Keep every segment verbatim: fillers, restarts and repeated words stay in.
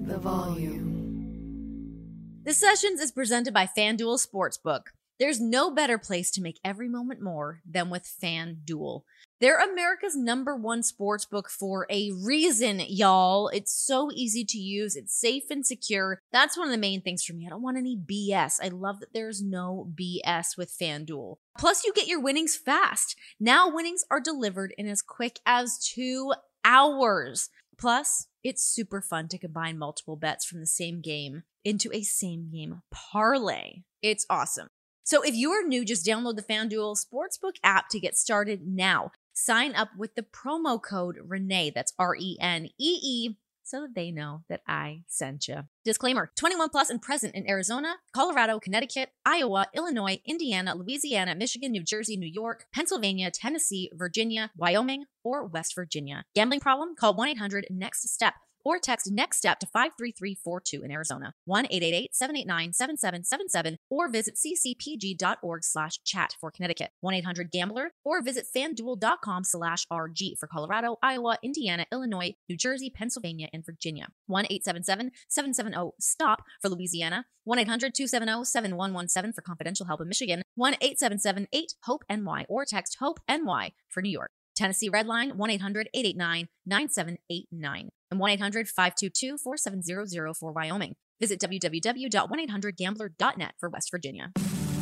the volume. The Sessions is presented by FanDuel Sportsbook. There's no better place to make every moment more than with FanDuel. They're America's number one sportsbook for a reason, y'all. It's so easy to use. It's safe and secure. That's one of the main things for me. I don't want any B S. I love that there's no B S with FanDuel. Plus, you get your winnings fast. Now winnings are delivered in as quick as two hours. Plus, it's super fun to combine multiple bets from the same game into a same game parlay. It's awesome. So if you are new, just download the FanDuel Sportsbook app to get started now. Sign up with the promo code Renee, that's R E N E E, so that they know that I sent you. Disclaimer, twenty-one plus and present in Arizona, Colorado, Connecticut, Iowa, Illinois, Indiana, Louisiana, Michigan, New Jersey, New York, Pennsylvania, Tennessee, Virginia, Wyoming, or West Virginia. Gambling problem? Call one eight hundred next step. Or text NEXTSTEP to five three three four two in Arizona, one eight eight eight, seven eight nine, seven seven seven seven, or visit ccpg.org slash chat for Connecticut, one eight hundred gambler, or visit fanduel.com slash RG for Colorado, Iowa, Indiana, Illinois, New Jersey, Pennsylvania, and Virginia, one eight seven seven, seven seven zero, STOP for Louisiana, one eight hundred, two seven zero, seven one one seven for confidential help in Michigan, one eight seven seven, eight, HOPE N Y, or text HOPE-N Y for New York. Tennessee Redline, one eight hundred, eight eight nine, nine seven eight nine, and one eight hundred, five two two, four seven zero zero for Wyoming. Visit w w w dot one eight hundred gambler dot net for West Virginia.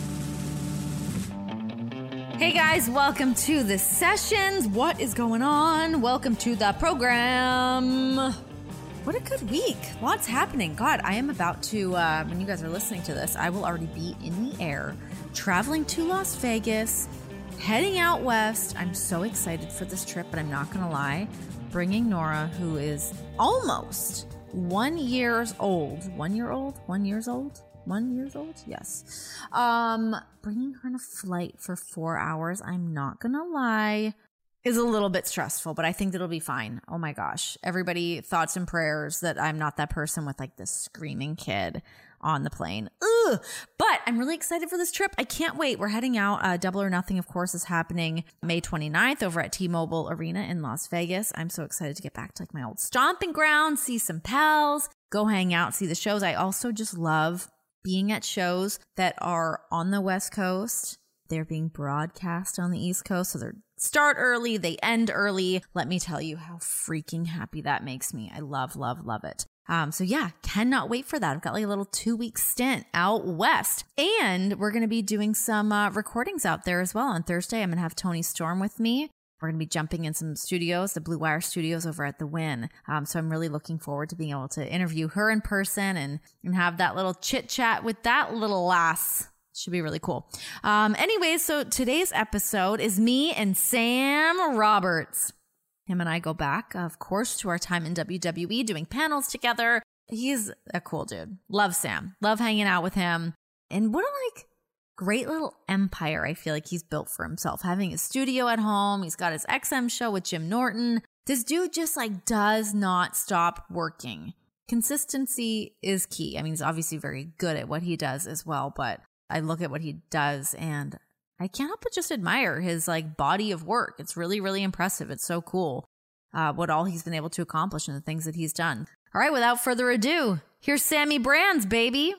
Hey guys, welcome to The Sessions. What is going on? Welcome to the program. What a good week. Lots happening. God, I am about to, uh, when you guys are listening to this, I will already be in the air, traveling to Las Vegas, heading out west. I'm so excited for this trip, but I'm not going to lie. Bringing Nora, who is almost one years old. One year old? One years old? One years old? Yes. Um, bringing her on a flight for four hours, I'm not going to lie, is a little bit stressful, but I think that'll be fine. Oh my gosh. Everybody, thoughts and prayers that I'm not that person with like this screaming kid on the plane. Ugh. But I'm really excited for this trip. I can't wait. We're heading out. Uh, Double or Nothing, of course, is happening May twenty-ninth over at T-Mobile Arena in Las Vegas. I'm so excited to get back to like my old stomping ground, see some pals, go hang out, see the shows. I also just love being at shows that are on the West Coast. They're being broadcast on the East Coast, so they start early, they end early. Let me tell you how freaking happy that makes me. I love, love, love it. Um, so yeah, cannot wait for that. I've got like a little two week stint out west, and we're going to be doing some uh, recordings out there as well. On Thursday, I'm going to have Tony Storm with me. We're going to be jumping in some studios, the Blue Wire Studios over at the Wynn. Um, so I'm really looking forward to being able to interview her in person and, and have that little chit chat with that little lass. Should be really cool. Um, anyways, so today's episode is me and Sam Roberts. Him and I go back, of course, to our time in W W E doing panels together. He's a cool dude. Love Sam. Love hanging out with him. And what a like great little empire I feel like he's built for himself. Having a studio at home. He's got his X M show with Jim Norton. This dude just like does not stop working. Consistency is key. I mean, he's obviously very good at what he does as well, but I look at what he does and I can't help but just admire his like body of work. It's really, really impressive. It's so cool uh, what all he's been able to accomplish and the things that he's done. All right, without further ado, here's Sammy Brands, baby.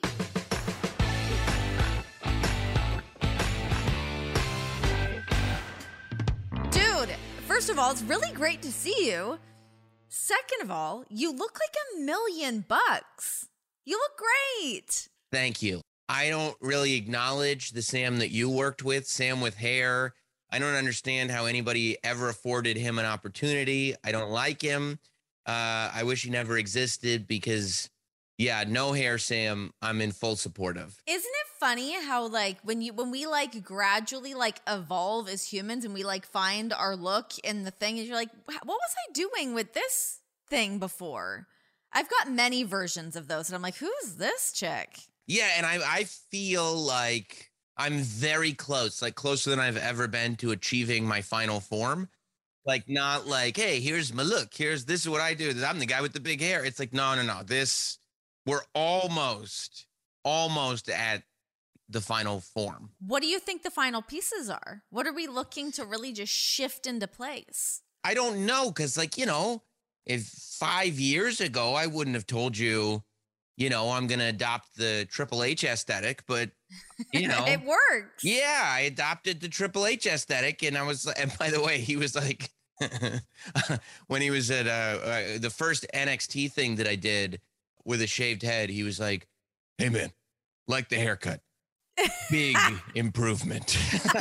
Dude, first of all, it's really great to see you. Second of all, you look like a million bucks. You look great. Thank you. I don't really acknowledge the Sam that you worked with, Sam with hair. I don't understand how anybody ever afforded him an opportunity. I don't like him. Uh, I wish he never existed because, yeah, no hair Sam, I'm in full support of. Isn't it funny how like when you when we like gradually like evolve as humans and we like find our look in the thing and you're like, what was I doing with this thing before? I've got many versions of those and I'm like, who's this chick? Yeah, and I I feel like I'm very close, like closer than I've ever been to achieving my final form. Like not like, hey, here's my look. Here's this is what I do. I'm the guy with the big hair. It's like, no, no, no. This we're almost, almost at the final form. What do you think the final pieces are? What are we looking to really just shift into place? I don't know, because like, you know, if five years ago, I wouldn't have told you, you know, I'm going to adopt the Triple H aesthetic, but, you know, it works. Yeah, I adopted the Triple H aesthetic. And I was, and by the way, he was like, when he was at uh, uh, the first N X T thing that I did with a shaved head, he was like, hey, man, like the haircut. Big improvement.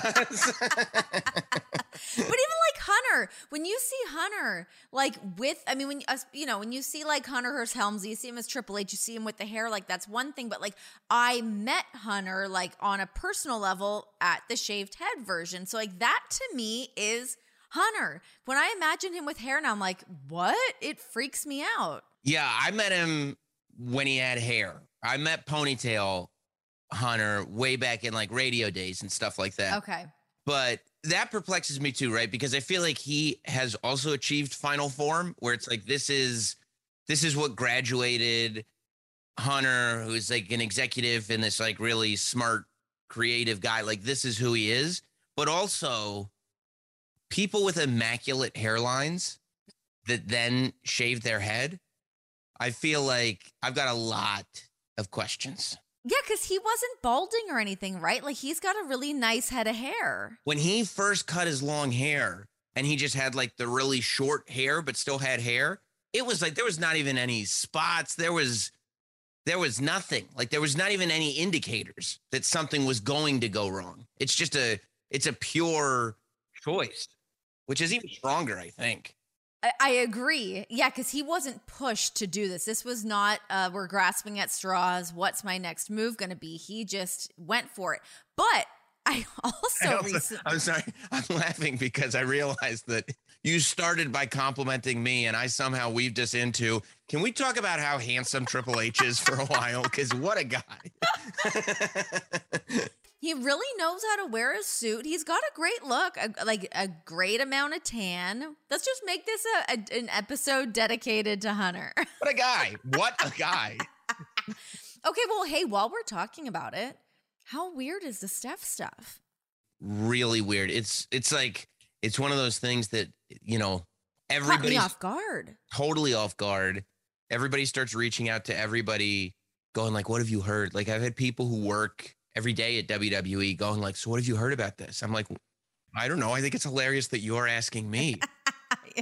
But even like Hunter, when you see Hunter, like with, I mean, when uh, you know, when you see like Hunter Hearst Helmsley, you see him as Triple H, you see him with the hair, like that's one thing. But like, I met Hunter like on a personal level at the shaved head version, so like that to me is Hunter. When I imagine him with hair now, I'm like, what? It freaks me out. Yeah, I met him when he had hair. I met Ponytail Hunter way back in like radio days and stuff like that. Okay. But that perplexes me too, right? Because I feel like he has also achieved final form where it's like, this is, this is what graduated Hunter, who's like an executive and this like really smart, creative guy. Like this is who he is. But also people with immaculate hairlines that then shave their head. I feel like I've got a lot of questions. Yeah, because he wasn't balding or anything, right? Like, he's got a really nice head of hair. When he first cut his long hair and he just had like the really short hair, but still had hair, it was like there was not even any spots. There was there was nothing. Like there was not even any indicators that something was going to go wrong. It's just a it's a pure choice, which is even stronger, I think. I, I agree. Yeah, because he wasn't pushed to do this. This was not, uh, we're grasping at straws. What's my next move going to be? He just went for it. But I also, I also recently- I'm sorry. I'm laughing because I realized that you started by complimenting me and I somehow weaved us into, can we talk about how handsome Triple H is for a while? Because what a guy. He really knows how to wear a suit. He's got a great look, a, like a great amount of tan. Let's just make this a, a, an episode dedicated to Hunter. What a guy. What a guy. Okay, well, hey, while we're talking about it, how weird is the Steph stuff? Really weird. It's it's like, it's one of those things that, you know, Caught me everybody's off guard. totally off guard. Everybody starts reaching out to everybody going like, what have you heard? Like I've had people who work every day at W W E going like, so what have you heard about this? I'm like, I don't know. I think it's hilarious that you're asking me. Yeah.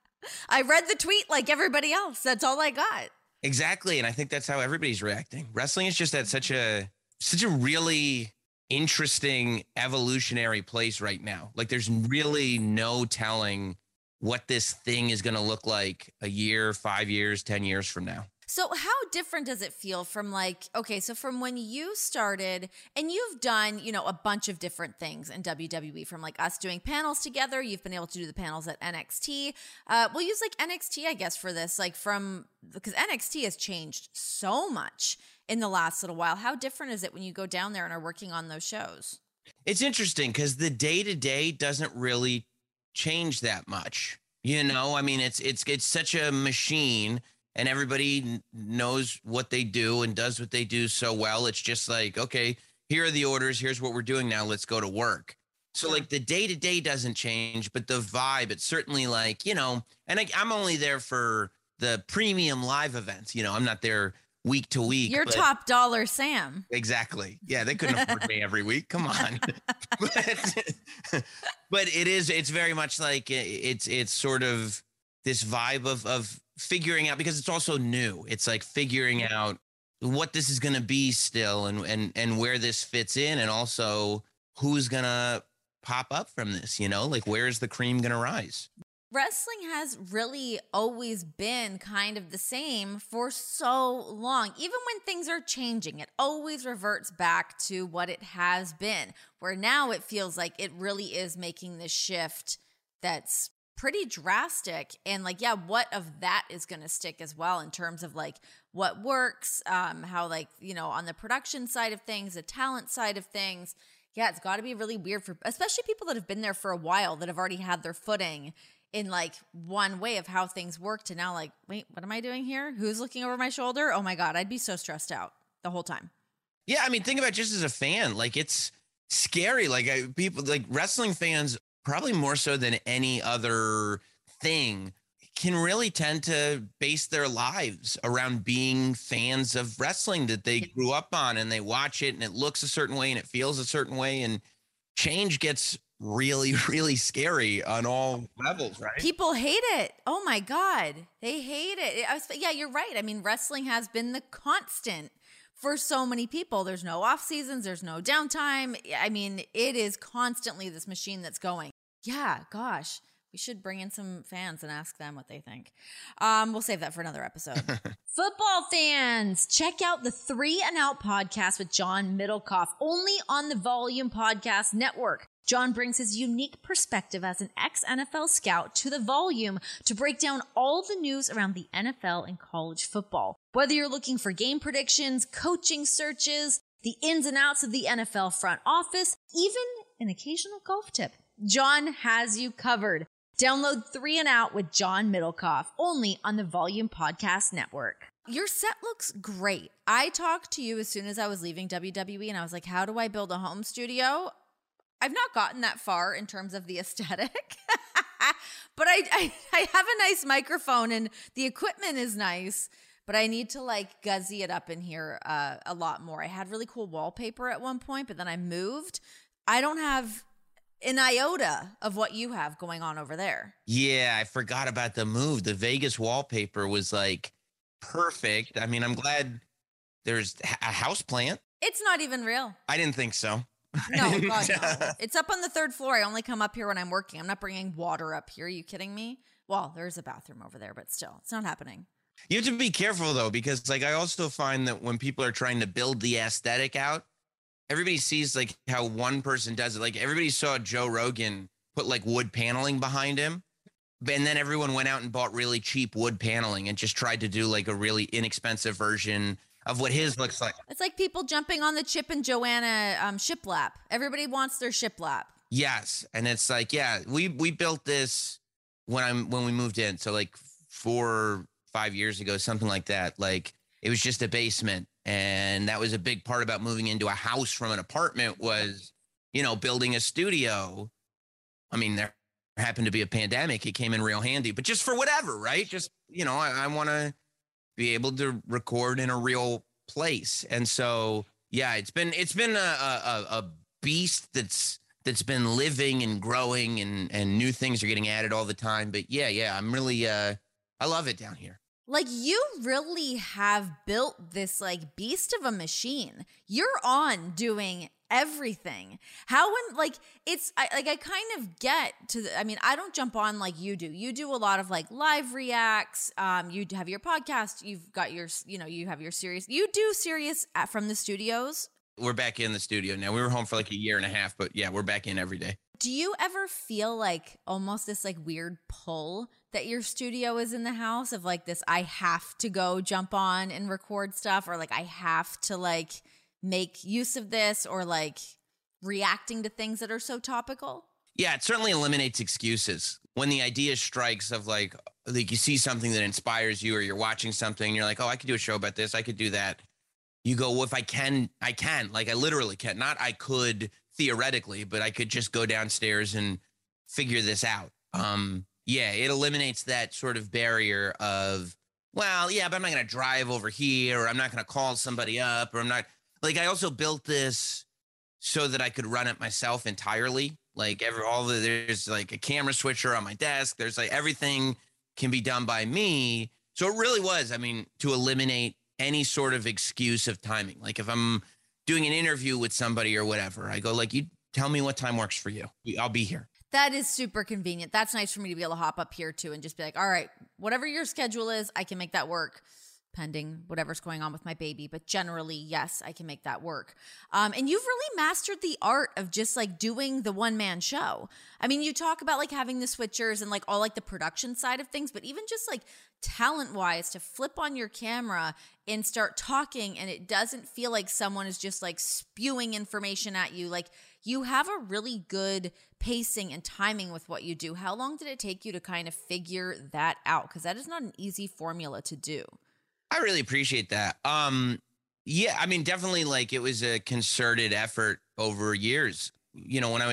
I read the tweet like everybody else. That's all I got. Exactly. And I think that's how everybody's reacting. Wrestling is just at such a, such a really interesting evolutionary place right now. Like there's really no telling what this thing is going to look like a year, five years, ten years from now. So how different does it feel from like, okay, so from when you started and you've done, you know, a bunch of different things in W W E, from like us doing panels together, you've been able to do the panels at N X T. Uh, we'll use like N X T, I guess, for this, like from, because N X T has changed so much in the last little while. How different is it when you go down there and are working on those shows? It's interesting because the day to day doesn't really change that much. You know, I mean, it's, it's, it's such a machine. And everybody knows what they do and does what they do so well. It's just like, okay, here are the orders. Here's what we're doing now. Let's go to work. So yeah. Like the day to day doesn't change, but the vibe, it's certainly like, you know, and I, I'm only there for the premium live events. You know, I'm not there week to week. You're but, top dollar Sam. Exactly. Yeah. They couldn't afford me every week. Come on. but, but it is, it's very much like it's, it's sort of this vibe of, of, figuring out, because it's also new. It's like figuring out what this is going to be still and, and, and where this fits in. And also who's going to pop up from this, you know, like where's the cream going to rise? Wrestling has really always been kind of the same for so long. Even when things are changing, it always reverts back to what it has been, where now it feels like it really is making this shift that's pretty drastic. And like, yeah, what of that is going to stick as well in terms of like what works, um, how like, you know, on the production side of things, the talent side of things. Yeah, it's got to be really weird for especially people that have been there for a while, that have already had their footing in like one way of how things work, to now like, wait, what am I doing here? Who's looking over my shoulder? Oh my God, I'd be so stressed out the whole time. Yeah, I mean, think about it just as a fan, like it's scary. Like I, people like wrestling fans, probably more so than any other thing, can really tend to base their lives around being fans of wrestling that they grew up on, and they watch it and it looks a certain way and it feels a certain way, and change gets really, really scary on all levels, right? People hate it. Oh my God. They hate it. I was, yeah, you're right. I mean, wrestling has been the constant for so many people. There's no off seasons. There's no downtime. I mean, it is constantly this machine that's going. Yeah, gosh. We should bring in some fans and ask them what they think. Um, we'll save that for another episode. Football fans, check out the Three and Out podcast with John Middlecoff, only on the Volume Podcast Network. John brings his unique perspective as an ex-N F L scout to the Volume to break down all the news around the N F L and college football. Whether you're looking for game predictions, coaching searches, the ins and outs of the N F L front office, even an occasional golf tip, John has you covered. Download Three and Out with John Middlecoff, only on the Volume Podcast Network. Your set looks great. I talked to you as soon as I was leaving W W E, and I was like, how do I build a home studio? I've not gotten that far in terms of the aesthetic, but I, I I have a nice microphone, and the equipment is nice, but I need to like guzzy it up in here uh, a lot more. I had really cool wallpaper at one point, but then I moved. I don't have an iota of what you have going on over there. Yeah, I forgot about the move. The Vegas wallpaper was like perfect. I mean, I'm glad there's a house plant. It's not even real. I didn't think so. No, God, no. It's up on the third floor. I only come up here when I'm working. I'm not bringing water up here. Are you kidding me? Well, there's a bathroom over there, but still, it's not happening. You have to be careful, though, because like I also find that when people are trying to build the aesthetic out, everybody sees like how one person does it. Like everybody saw Joe Rogan put like wood paneling behind him. And then everyone went out and bought really cheap wood paneling and just tried to do like a really inexpensive version of what his looks like. It's like people jumping on the Chip and Joanna um, shiplap. Everybody wants their shiplap. Yes. And it's like, yeah, we, we built this when I'm, when we moved in. So like four, five years ago, something like that. Like it was just a basement. And that was a big part about moving into a house from an apartment was, you know, building a studio. I mean, there happened to be a pandemic. It came in real handy, but just for whatever, right? Just, you know, I, I want to be able to record in a real place. And so, yeah, it's been, it's been a, a, a beast that's, that's been living and growing, and, and new things are getting added all the time. But yeah, yeah, I'm really, uh, I love it down here. Like, you really have built this, like, beast of a machine. You're on doing everything. How when, like, it's, I, like, I kind of get to, the, I mean, I don't jump on like you do. You do a lot of, like, live reacts. Um, you have your podcast. You've got your, you know, you have your series. You do series at, from the studios. We're back in the studio now. We were home for, like, a year and a half, but, yeah, we're back in every day. Do you ever feel, like, almost this, like, weird pull that your studio is in the house of like this, I have to go jump on and record stuff, or like I have to like make use of this, or like reacting to things that are so topical? Yeah, it certainly eliminates excuses. When the idea strikes of like, like you see something that inspires you, or you're watching something, you're like, oh, I could do a show about this. I could do that. You go, well, if I can, I can. Like I literally can. Not I could theoretically, but I could just go downstairs and figure this out. Um, Yeah, it eliminates that sort of barrier of, well, yeah, but I'm not going to drive over here, or I'm not going to call somebody up, or I'm not, like, I also built this so that I could run it myself entirely. Like, every, all the, there's like a camera switcher on my desk. There's like, everything can be done by me. So it really was, I mean, to eliminate any sort of excuse of timing. Like, if I'm doing an interview with somebody or whatever, I go, like, you tell me what time works for you. I'll be here. That is super convenient. That's nice for me to be able to hop up here too and just be like, all right, whatever your schedule is, I can make that work, pending whatever's going on with my baby. But generally, yes, I can make that work. Um, and you've really mastered the art of just like doing the one man show. I mean, you talk about like having the switchers and like all like the production side of things, but even just like talent wise, to flip on your camera and start talking, and it doesn't feel like someone is just like spewing information at you. Like, you have a really good pacing and timing with what you do. How long did it take you to kind of figure that out? Because that is not an easy formula to do. I really appreciate that. Um, yeah, I mean, definitely like it was a concerted effort over years. You know, when I was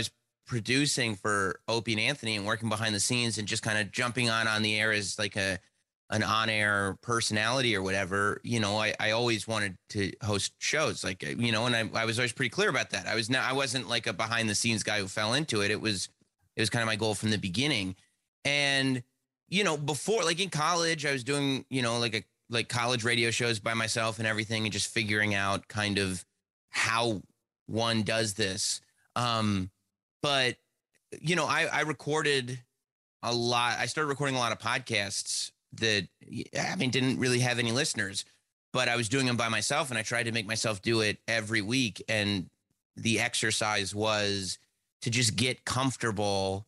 producing for Opie and Anthony and working behind the scenes and just kind of jumping on on the air as like a an on-air personality or whatever, you know, I, I always wanted to host shows, like, you know, and I, I was always pretty clear about that. I was not, I wasn't like a behind the scenes guy who fell into it. It was, it was kind of my goal from the beginning. And, you know, before, like in college, I was doing, you know, like a, like college radio shows by myself and everything, and just figuring out kind of how one does this. Um, but, you know, I, I recorded a lot. I started recording a lot of podcasts that, I mean, didn't really have any listeners, but I was doing them by myself, and I tried to make myself do it every week. And the exercise was to just get comfortable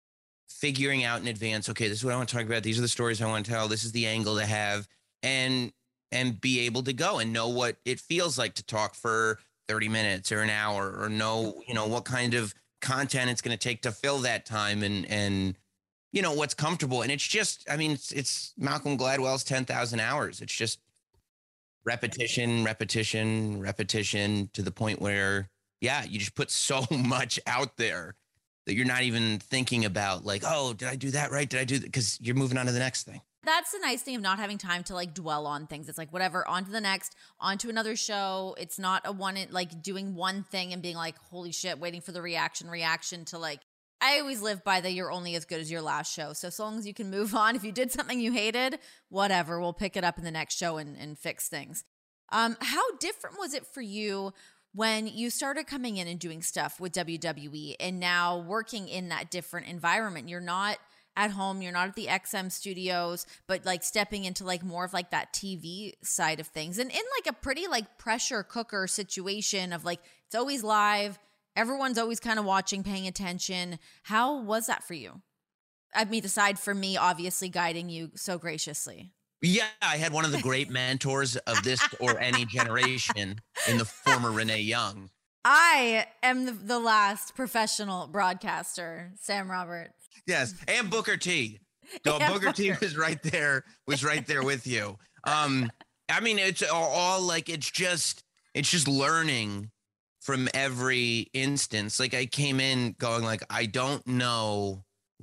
figuring out in advance, okay, this is what I want to talk about. These are the stories I want to tell. This is the angle to have, and, and be able to go and know what it feels like to talk for thirty minutes or an hour, or know, you know, what kind of content it's going to take to fill that time, and, and, you know, what's comfortable. And it's just, I mean, it's, it's Malcolm Gladwell's ten thousand hours. It's just repetition, repetition, repetition, to the point where, yeah, you just put so much out there that you're not even thinking about like, oh, did I do that right? Did I do that? Because you're moving on to the next thing. That's the nice thing of not having time to like dwell on things. It's like, whatever, on to the next, on to another show. It's not a one, like doing one thing and being like, holy shit, waiting for the reaction, reaction to like, I always live by the you're only as good as your last show. So as long as you can move on, if you did something you hated, whatever, we'll pick it up in the next show and, and fix things. Um, how different was it for you when you started coming in and doing stuff with W W E and now working in that different environment? You're not at home, you're not at the X M studios, but like stepping into like more of like that T V side of things, and in like a pretty like pressure cooker situation of like, it's always live. Everyone's always kind of watching, paying attention. How was that for you? I mean, aside from me, obviously guiding you so graciously. Yeah, I had one of the great mentors of this or any generation in the former Renee Young. I am the, the last professional broadcaster, Sam Roberts. Yes, and Booker T. So Booker, Booker T was right there, was right there with you. Um, I mean, it's all, all like, it's just, it's just learning from every instance. Like I came in going like, I don't know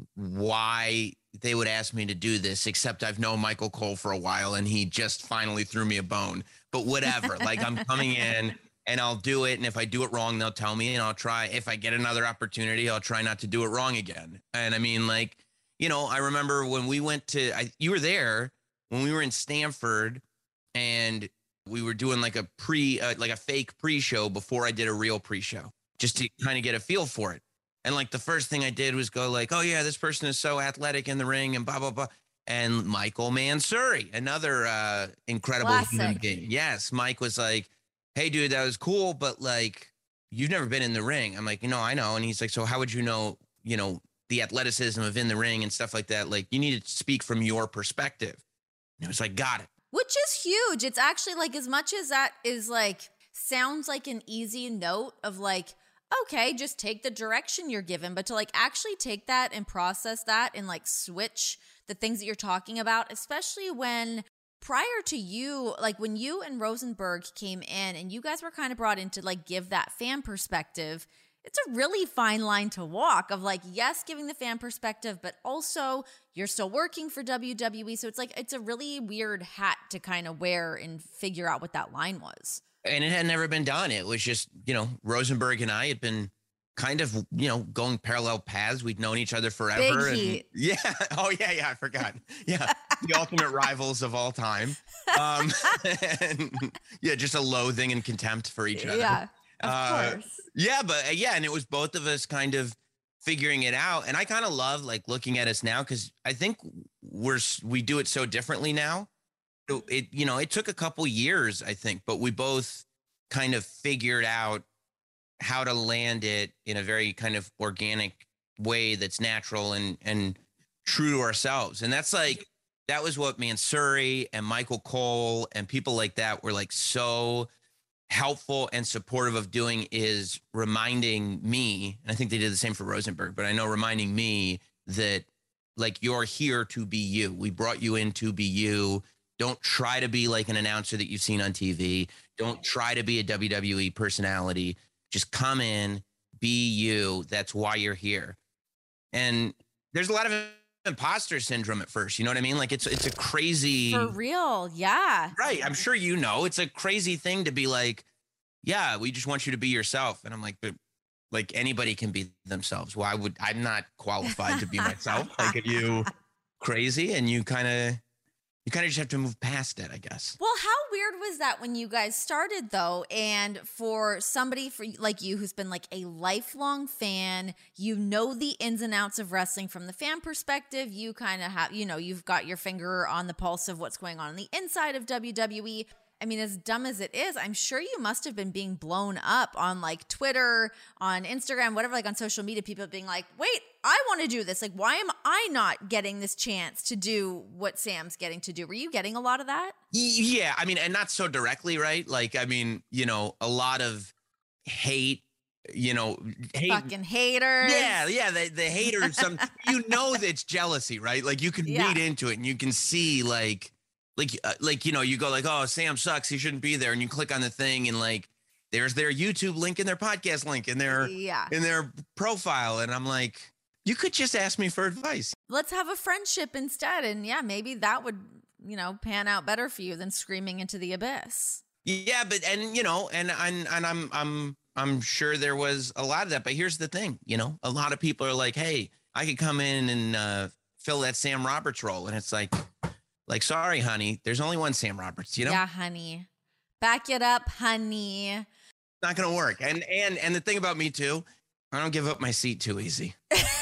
why they would ask me to do this, except I've known Michael Cole for a while and he just finally threw me a bone, but whatever. Like I'm coming in and I'll do it. And if I do it wrong, they'll tell me, and I'll try. If I get another opportunity, I'll try not to do it wrong again. And I mean, like, you know, I remember when we went to, I, you were there when we were in Stanford, and we were doing like a pre, uh, like a fake pre-show before I did a real pre-show, just to kind of get a feel for it. And like the first thing I did was go like, oh yeah, this person is so athletic in the ring and blah, blah, blah. And Michael Mansouri, another uh, incredible Classic. human being. Yes, Mike was like, hey dude, that was cool, but like, you've never been in the ring. I'm like, you know, I know. And he's like, so how would you know, you know, the athleticism of in the ring and stuff like that? Like, you need to speak from your perspective. And it was like, got it. Which is huge. It's actually like, as much as that is like, sounds like an easy note of like, okay, just take the direction you're given, but to like actually take that and process that and like switch the things that you're talking about, especially when prior to you, like when you and Rosenberg came in and you guys were kind of brought in to like give that fan perspective, it's a really fine line to walk of like, yes, giving the fan perspective, but also you're still working for W W E. So it's like, it's a really weird hat to kind of wear and figure out what that line was. And it had never been done. It was just, you know, Rosenberg and I had been kind of, you know, going parallel paths. We'd known each other forever. Big and heat. Yeah. Oh, yeah, yeah. I forgot. Yeah. The ultimate rivals of all time. Um, and yeah, just a loathing and contempt for each other. Yeah, of uh, course. Yeah, but uh, yeah, and it was both of us kind of figuring it out. And I kind of love like looking at us now, because I think we're, we do it so differently now. It, it, you know, it took a couple years, I think, but we both kind of figured out how to land it in a very kind of organic way that's natural and, and true to ourselves. And that's like, that was what Mansouri and Michael Cole and people like that were like so helpful and supportive of doing, is reminding me, and I think they did the same for Rosenberg, but I know reminding me that like, you're here to be you. We brought you in to be you. Don't try to be like an announcer that you've seen on T V. Don't try to be a W W E personality. Just come in, be you. That's why you're here. And there's a lot of imposter syndrome at first. You know what I mean? Like it's it's a crazy For real. Yeah. Right. I'm sure you know it's a crazy thing to be like, yeah, we just want you to be yourself. And I'm like, but like anybody can be themselves. Why would I'm not qualified to be myself? Like, are you crazy? And you kind of you kind of just have to move past it, I guess. Well, how weird was that when you guys started, though? And for somebody for like you who's been like a lifelong fan, you know the ins and outs of wrestling from the fan perspective. You kind of have, you know, you've got your finger on the pulse of what's going on on the inside of W W E. I mean, as dumb as it is, I'm sure you must have been being blown up on like Twitter, on Instagram, whatever, like on social media, people being like, wait, I want to do this. Like, why am I not getting this chance to do what Sam's getting to do? Were you getting a lot of that? Yeah. I mean, and not so directly, right? Like, I mean, you know, a lot of hate, you know, hate. Fucking haters. Yeah. Yeah. The, the haters, some, you know, that it's jealousy, right? Like you can Yeah. read into it and you can see like, Like, uh, like, you know, you go like, oh, Sam sucks. He shouldn't be there. And you click on the thing and like, there's their YouTube link and their podcast link and their, Yeah. in their profile. And I'm like, you could just ask me for advice. Let's have a friendship instead. And yeah, maybe that would, you know, pan out better for you than screaming into the abyss. Yeah. But, and, you know, and, and, and I'm, I'm, I'm sure there was a lot of that, but here's the thing, you know, a lot of people are like, hey, I could come in and uh, fill that Sam Roberts role. And it's like, Like, sorry, honey, there's only one Sam Roberts, you know? Yeah, honey. Back it up, honey. It's not going to work. And, and, and the thing about me too, I don't give up my seat too easy.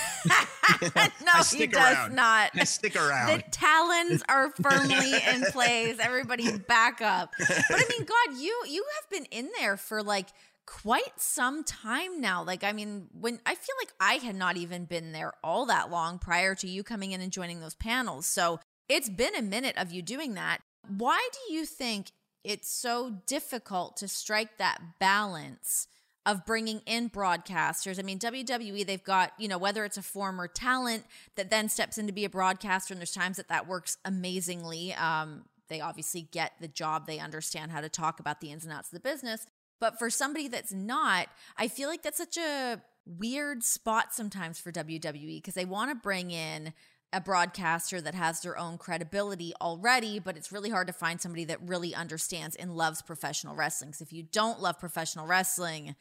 No, he does around. not. I stick around. The talons are firmly in place. Everybody back up. But I mean, God, you you have been in there for like quite some time now. Like, I mean, when I feel like I had not even been there all that long prior to you coming in and joining those panels. So it's been a minute of you doing that. Why do you think it's so difficult to strike that balance of bringing in broadcasters? I mean, W W E, they've got, you know, whether it's a former talent that then steps in to be a broadcaster, and there's times that that works amazingly. Um, they obviously get the job. They understand how to talk about the ins and outs of the business. But for somebody that's not, I feel like that's such a weird spot sometimes for W W E because they want to bring in a broadcaster that has their own credibility already, but it's really hard to find somebody that really understands and loves professional wrestling. So if you don't love professional wrestling,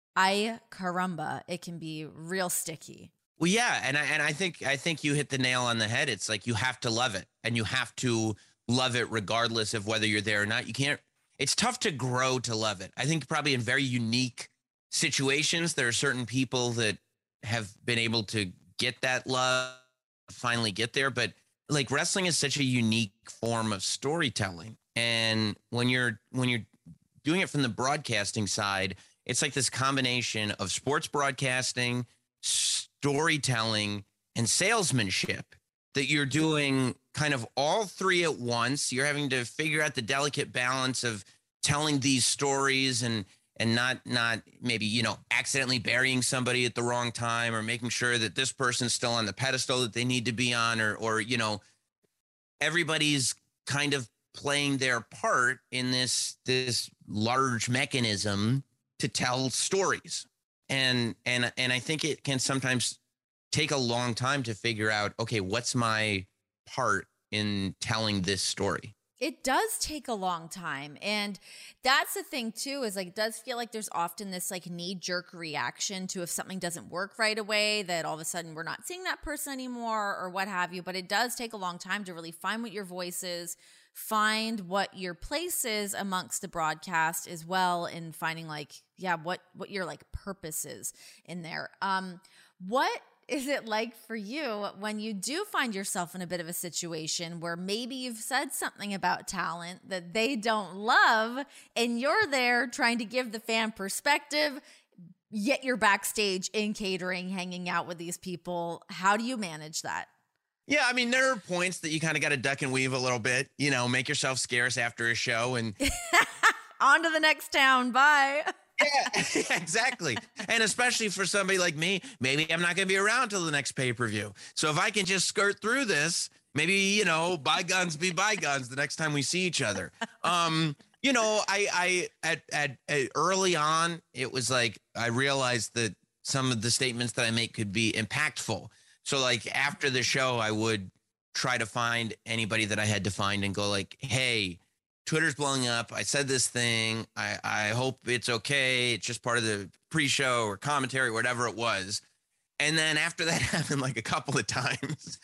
ay caramba, it can be real sticky. Well, yeah, and I and I think I think you hit the nail on the head. It's like you have to love it, and you have to love it regardless of whether you're there or not. You can't. It's tough to grow to love it. I think probably in very unique situations, there are certain people that have been able to get that love, finally get there. But like wrestling is such a unique form of storytelling, and when you're when you're doing it from the broadcasting side, it's like this combination of sports broadcasting, storytelling, and salesmanship that you're doing kind of all three at once. You're having to figure out the delicate balance of telling these stories and and not not maybe, you know, accidentally burying somebody at the wrong time, or making sure that this person's still on the pedestal that they need to be on, or or you know, everybody's kind of playing their part in this this large mechanism to tell stories. And and and I think it can sometimes take a long time to figure out, okay, what's my part in telling this story? It does take a long time. And that's the thing too, is like, it does feel like there's often this like knee jerk reaction to if something doesn't work right away, that all of a sudden we're not seeing that person anymore or what have you. But it does take a long time to really find what your voice is, find what your place is amongst the broadcast as well, and finding like, yeah, what, what your like purpose is in there. Um, what is it like for you when you do find yourself in a bit of a situation where maybe you've said something about talent that they don't love, and you're there trying to give the fan perspective, yet you're backstage in catering, hanging out with these people? How do you manage that? Yeah, I mean, there are points that you kind of got to duck and weave a little bit, you know, make yourself scarce after a show and on to the next town. Bye. Yeah, exactly. And especially for somebody like me, maybe I'm not going to be around till the next pay-per-view. So if I can just skirt through this, maybe, you know, bygones be bygones the next time we see each other. Um, you know, I, I, at, at, at early on, it was like, I realized that some of the statements that I make could be impactful. So like after the show, I would try to find anybody that I had to find and go like, hey, Twitter's blowing up. I said this thing. I, I hope it's okay. It's just part of the pre-show or commentary, whatever it was. And then after that happened like a couple of times,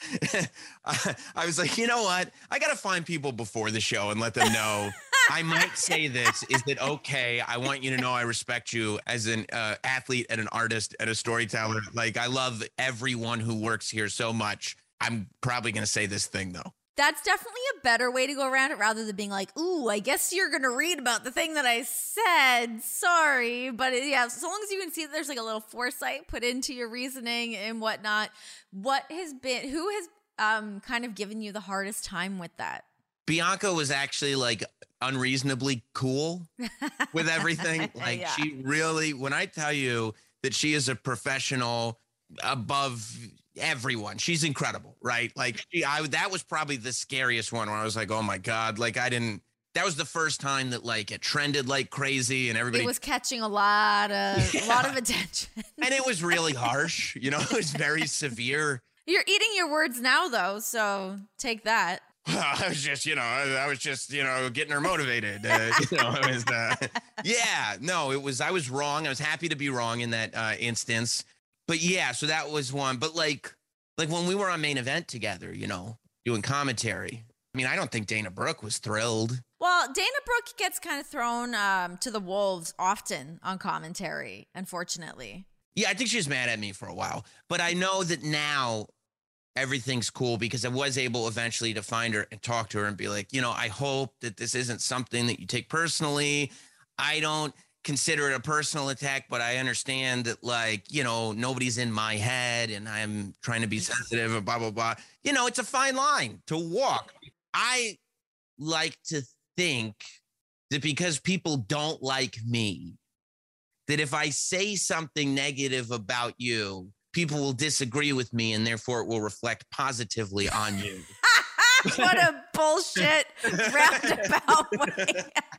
I, I was like, you know what? I got to find people before the show and let them know I might say this. Is it okay? I want you to know I respect you as an uh, athlete and an artist and a storyteller. Like, I love everyone who works here so much. I'm probably going to say this thing, though. That's definitely a better way to go around it rather than being like, ooh, I guess you're going to read about the thing that I said. Sorry. But yeah, so long as you can see that there's like a little foresight put into your reasoning and whatnot. What has been, who has um, kind of given you the hardest time with that? Bianca was actually like unreasonably cool with everything. Like yeah. She really, when I tell you that she is a professional above everyone, she's incredible, right? Like she, I, that was probably the scariest one where I was like, oh my God, like I didn't, that was the first time that like it trended like crazy and everybody it was catching a lot of, yeah. a lot of attention. And it was really harsh, you know, it was very severe. You're eating your words now though, so take that. I was just, you know, I was just, you know, getting her motivated. Uh, you know, it was, uh, yeah, no, it was, I was wrong. I was happy to be wrong in that uh, instance. But yeah, so that was one. But like, like when we were on Main Event together, you know, doing commentary, I mean, I don't think Dana Brooke was thrilled. Well, Dana Brooke gets kind of thrown um, to the wolves often on commentary, unfortunately. Yeah, I think she was mad at me for a while. But I know that now everything's cool because I was able eventually to find her and talk to her and be like, you know, I hope that this isn't something that you take personally. I don't consider it a personal attack, but I understand that, like, you know, nobody's in my head and I'm trying to be sensitive and blah, blah, blah. You know, it's a fine line to walk. I like to think that because people don't like me, that if I say something negative about you, people will disagree with me and therefore it will reflect positively on you. What a bullshit roundabout way.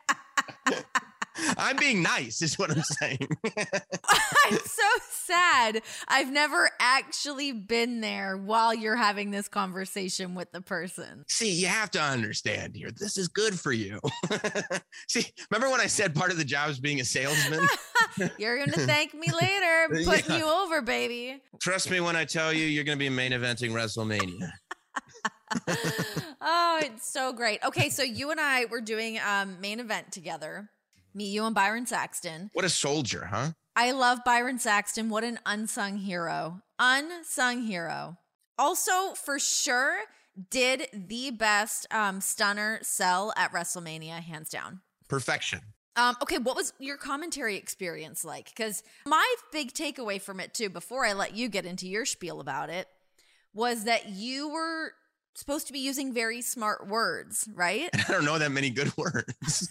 I'm being nice is what I'm saying. I'm so sad. I've never actually been there while you're having this conversation with the person. See, you have to understand here. This is good for you. See, remember when I said part of the job is being a salesman? You're going to thank me later. Putting yeah. you over, baby. Trust me when I tell you, you're going to be main eventing WrestleMania. Oh, it's so great. Okay, so you and I were doing um Main Event together. Me, you, and Byron Saxton. What a soldier, huh? I love Byron Saxton. What an unsung hero. Unsung hero. Also, for sure, did the best um, stunner sell at WrestleMania, hands down. Perfection. Um, okay, what was your commentary experience like? Because my big takeaway from it, too, before I let you get into your spiel about it, was that you were supposed to be using very smart words, right? I don't know that many good words.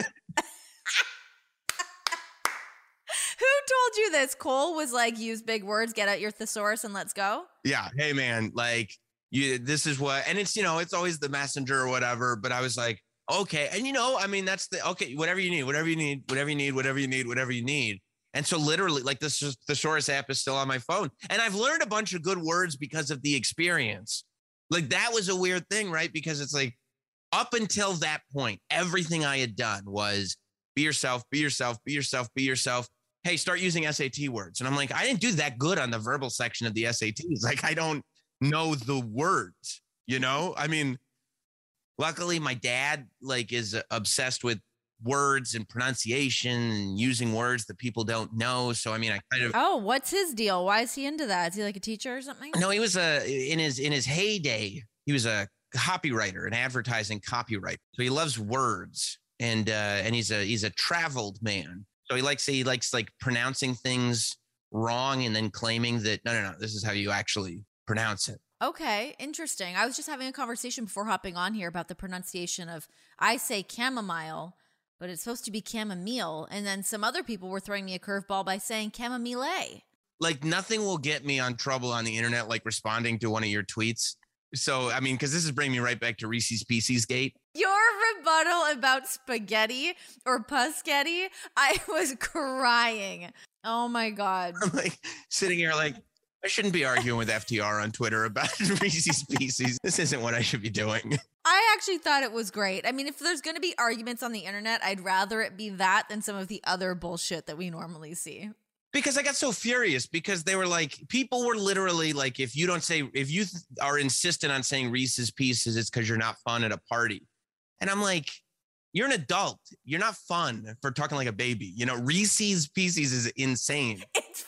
Who told you this? Cole was like, use big words, get out your thesaurus and let's go. Yeah. Hey, man, like you, this is what, and it's, you know, it's always the messenger or whatever. But I was like, okay. And, you know, I mean, that's the, okay, whatever you need, whatever you need, whatever you need, whatever you need, whatever you need. And so literally like this thesaurus app is still on my phone. And I've learned a bunch of good words because of the experience. Like that was a weird thing, right? Because it's like up until that point, everything I had done was be yourself, be yourself, be yourself, be yourself. Hey, start using S A T words. And I'm like, I didn't do that good on the verbal section of the S A Ts. Like, I don't know the words, you know? I mean, luckily my dad like is obsessed with words and pronunciation and using words that people don't know. So, I mean, I kind of. Oh, what's his deal? Why is he into that? Is he like a teacher or something? No, he was a, in his, in his heyday, he was a copywriter, an advertising copywriter. So he loves words and, uh, and he's a, he's a traveled man. So he likes he likes like pronouncing things wrong and then claiming that, no, no, no, this is how you actually pronounce it. Okay, interesting. I was just having a conversation before hopping on here about the pronunciation of, I say chamomile, but it's supposed to be chamomile. And then some other people were throwing me a curveball by saying chamomile. Like nothing will get me on trouble on the internet like responding to one of your tweets. So, I mean, because this is bringing me right back to Reese's Pieces Gate. Your rebuttal about spaghetti or puschetti, I was crying. Oh my God. I'm like sitting here like, I shouldn't be arguing with F T R on Twitter about Reese's Pieces. This isn't what I should be doing. I actually thought it was great. I mean, if there's going to be arguments on the internet, I'd rather it be that than some of the other bullshit that we normally see. Because I got so furious because they were like, people were literally like, if you don't say, if you th- are insistent on saying Reese's Pieces, it's because you're not fun at a party. And I'm like, you're an adult. You're not fun for talking like a baby. You know, Reese's Pieces is insane. It's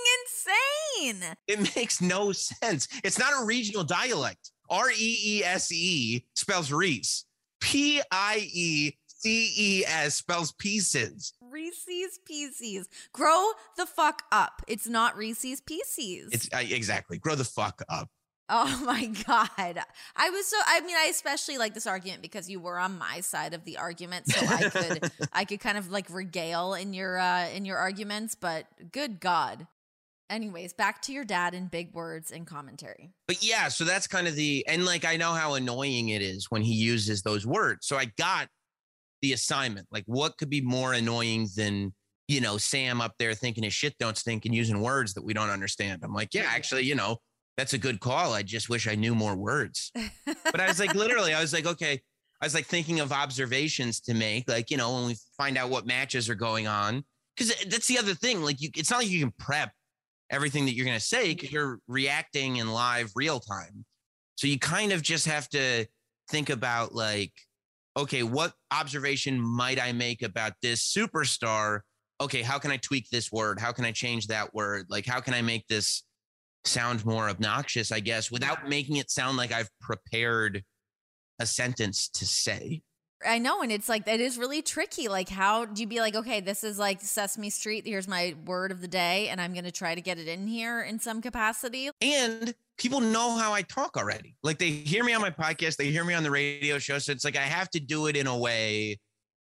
fucking insane. It makes no sense. It's not a regional dialect. R E E S E spells Reese. P I E C E S spells pieces. Reese's Pieces. Grow the fuck up. It's not Reese's Pieces. It's uh, exactly. Grow the fuck up. Oh my God. I was so, I mean, I especially like this argument because you were on my side of the argument. So I could, I could kind of like regale in your, uh, in your arguments, but good God. Anyways, back to your dad in big words and commentary. But yeah, so that's kind of the, and like, I know how annoying it is when he uses those words. So I got the assignment, like what could be more annoying than, you know, Sam up there thinking his shit don't stink and using words that we don't understand. I'm like, yeah, actually, you know, that's a good call. I just wish I knew more words. But I was like, literally, I was like, okay. I was like thinking of observations to make, like, you know, when we find out what matches are going on. Because that's the other thing. Like, you, it's not like you can prep everything that you're going to say because you're reacting in live real time. So you kind of just have to think about like, okay, what observation might I make about this superstar? Okay, how can I tweak this word? How can I change that word? Like, how can I make this sound more obnoxious, I guess, without making it sound like I've prepared a sentence to say? I know. And it's like, that is really tricky. Like, how do you be like, okay, this is like Sesame Street. Here's my word of the day. And I'm going to try to get it in here in some capacity. And people know how I talk already. Like they hear me on my podcast. They hear me on the radio show. So it's like, I have to do it in a way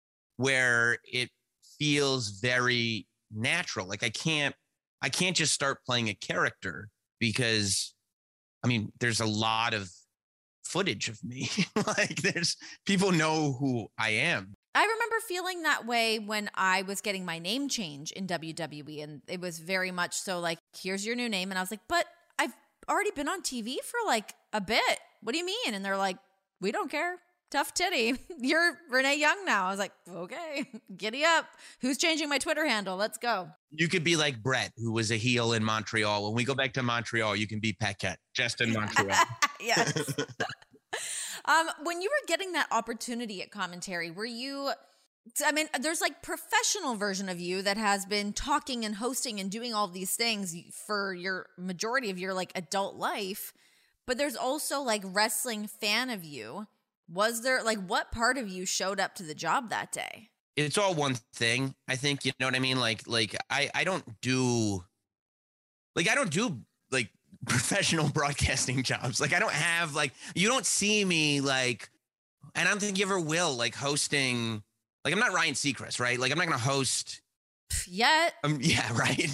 where it feels very natural. Like I can't, I can't just start playing a character because I mean, there's a lot of footage of me. Like there's people know who I am. I remember feeling that way when I was getting my name change in W W E. And it was very much so like, here's your new name. And I was like, but I've already been on T V for like a bit. What do you mean? And they're like, we don't care. Tough titty. You're Renee Young now. I was like, okay, giddy up. Who's changing my Twitter handle? Let's go. You could be like Brett, who was a heel in Montreal. When we go back to Montreal, you can be Paquette, just in Montreal. Yes. um, when you were getting that opportunity at commentary, were you, I mean, there's like professional version of you that has been talking and hosting and doing all these things for your majority of your like adult life. But there's also like wrestling fan of you. Was there like what part of you showed up to the job that day? It's all one thing. I think, you know what I mean? Like, like I, I don't do, like, I don't do like professional broadcasting jobs. Like I don't have like, you don't see me like, and I don't think you ever will like hosting, like I'm not Ryan Seacrest, right? Like I'm not going to host yet. Um, yeah, right.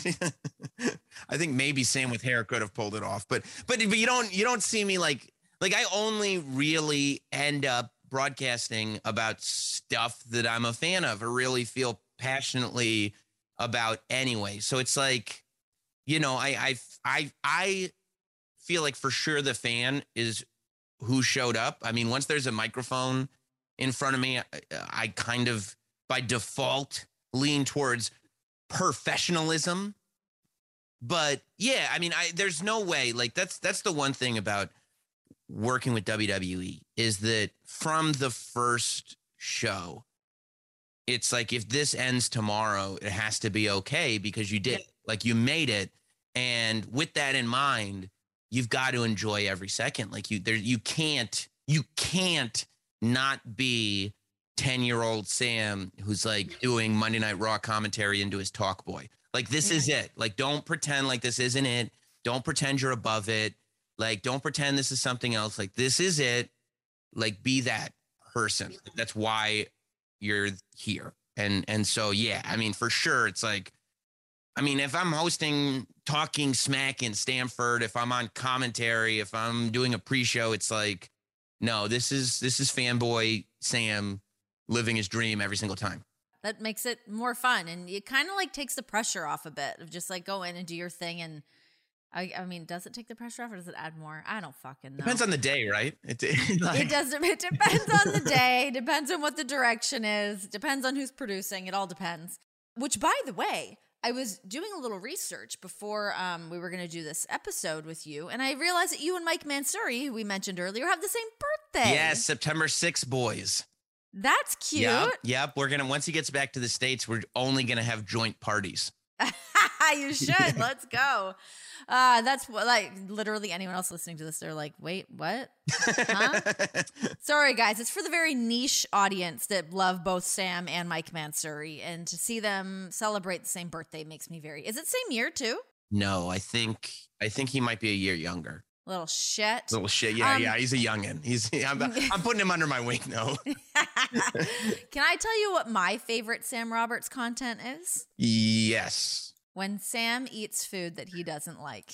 I think maybe Sam with hair could have pulled it off, but, but, but you don't, you don't see me like, Like I only really end up broadcasting about stuff that I'm a fan of or really feel passionately about anyway. So it's like, you know, I I I I feel like for sure the fan is who showed up. I mean, once there's a microphone in front of me, I, I kind of by default lean towards professionalism. But yeah, I mean, I there's no way like that's that's the one thing about working with W W E is that from the first show, it's like, if this ends tomorrow, it has to be okay because you did, like you made it. And with that in mind, you've got to enjoy every second. Like you there, you can't, you can't not be ten year old Sam who's like doing Monday Night Raw commentary into his talk boy. Like, this is it. Like, don't pretend like this isn't it. Don't pretend you're above it. Like, don't pretend this is something else. Like, this is it. Like, be that person. That's why you're here. And and so, yeah, I mean, for sure, it's like, I mean, if I'm hosting Talking Smack in Stamford, if I'm on commentary, if I'm doing a pre-show, it's like, no, this is this is fanboy Sam living his dream every single time. That makes it more fun. And it kind of like takes the pressure off a bit of just like go in and do your thing. And I, I mean, does it take the pressure off or does it add more? I don't fucking know. Depends on the day, right? It, it, like... it does. It depends on the day. Depends on what the direction is. Depends on who's producing. It all depends. Which, by the way, I was doing a little research before um, we were going to do this episode with you, and I realized that you and Mike Mansouri, who we mentioned earlier, have the same birthday. Yes, September sixth, boys. That's cute. Yep, yep. We're gonna once he gets back to the States, we're only gonna have joint parties. You should. Let's go. Uh, that's what, like, literally anyone else listening to this, they're like, wait, what? Huh? Sorry, guys. It's for the very niche audience that love both Sam and Mike Mansouri. And to see them celebrate the same birthday makes me very... Is it same year, too? No, I think I think he might be a year younger. Little shit. Little shit. Yeah, Um, yeah. He's a youngin'. He's. I'm, I'm putting him under my wing, though. Can I tell you what my favorite Sam Roberts content is? Yes. When Sam eats food that he doesn't like.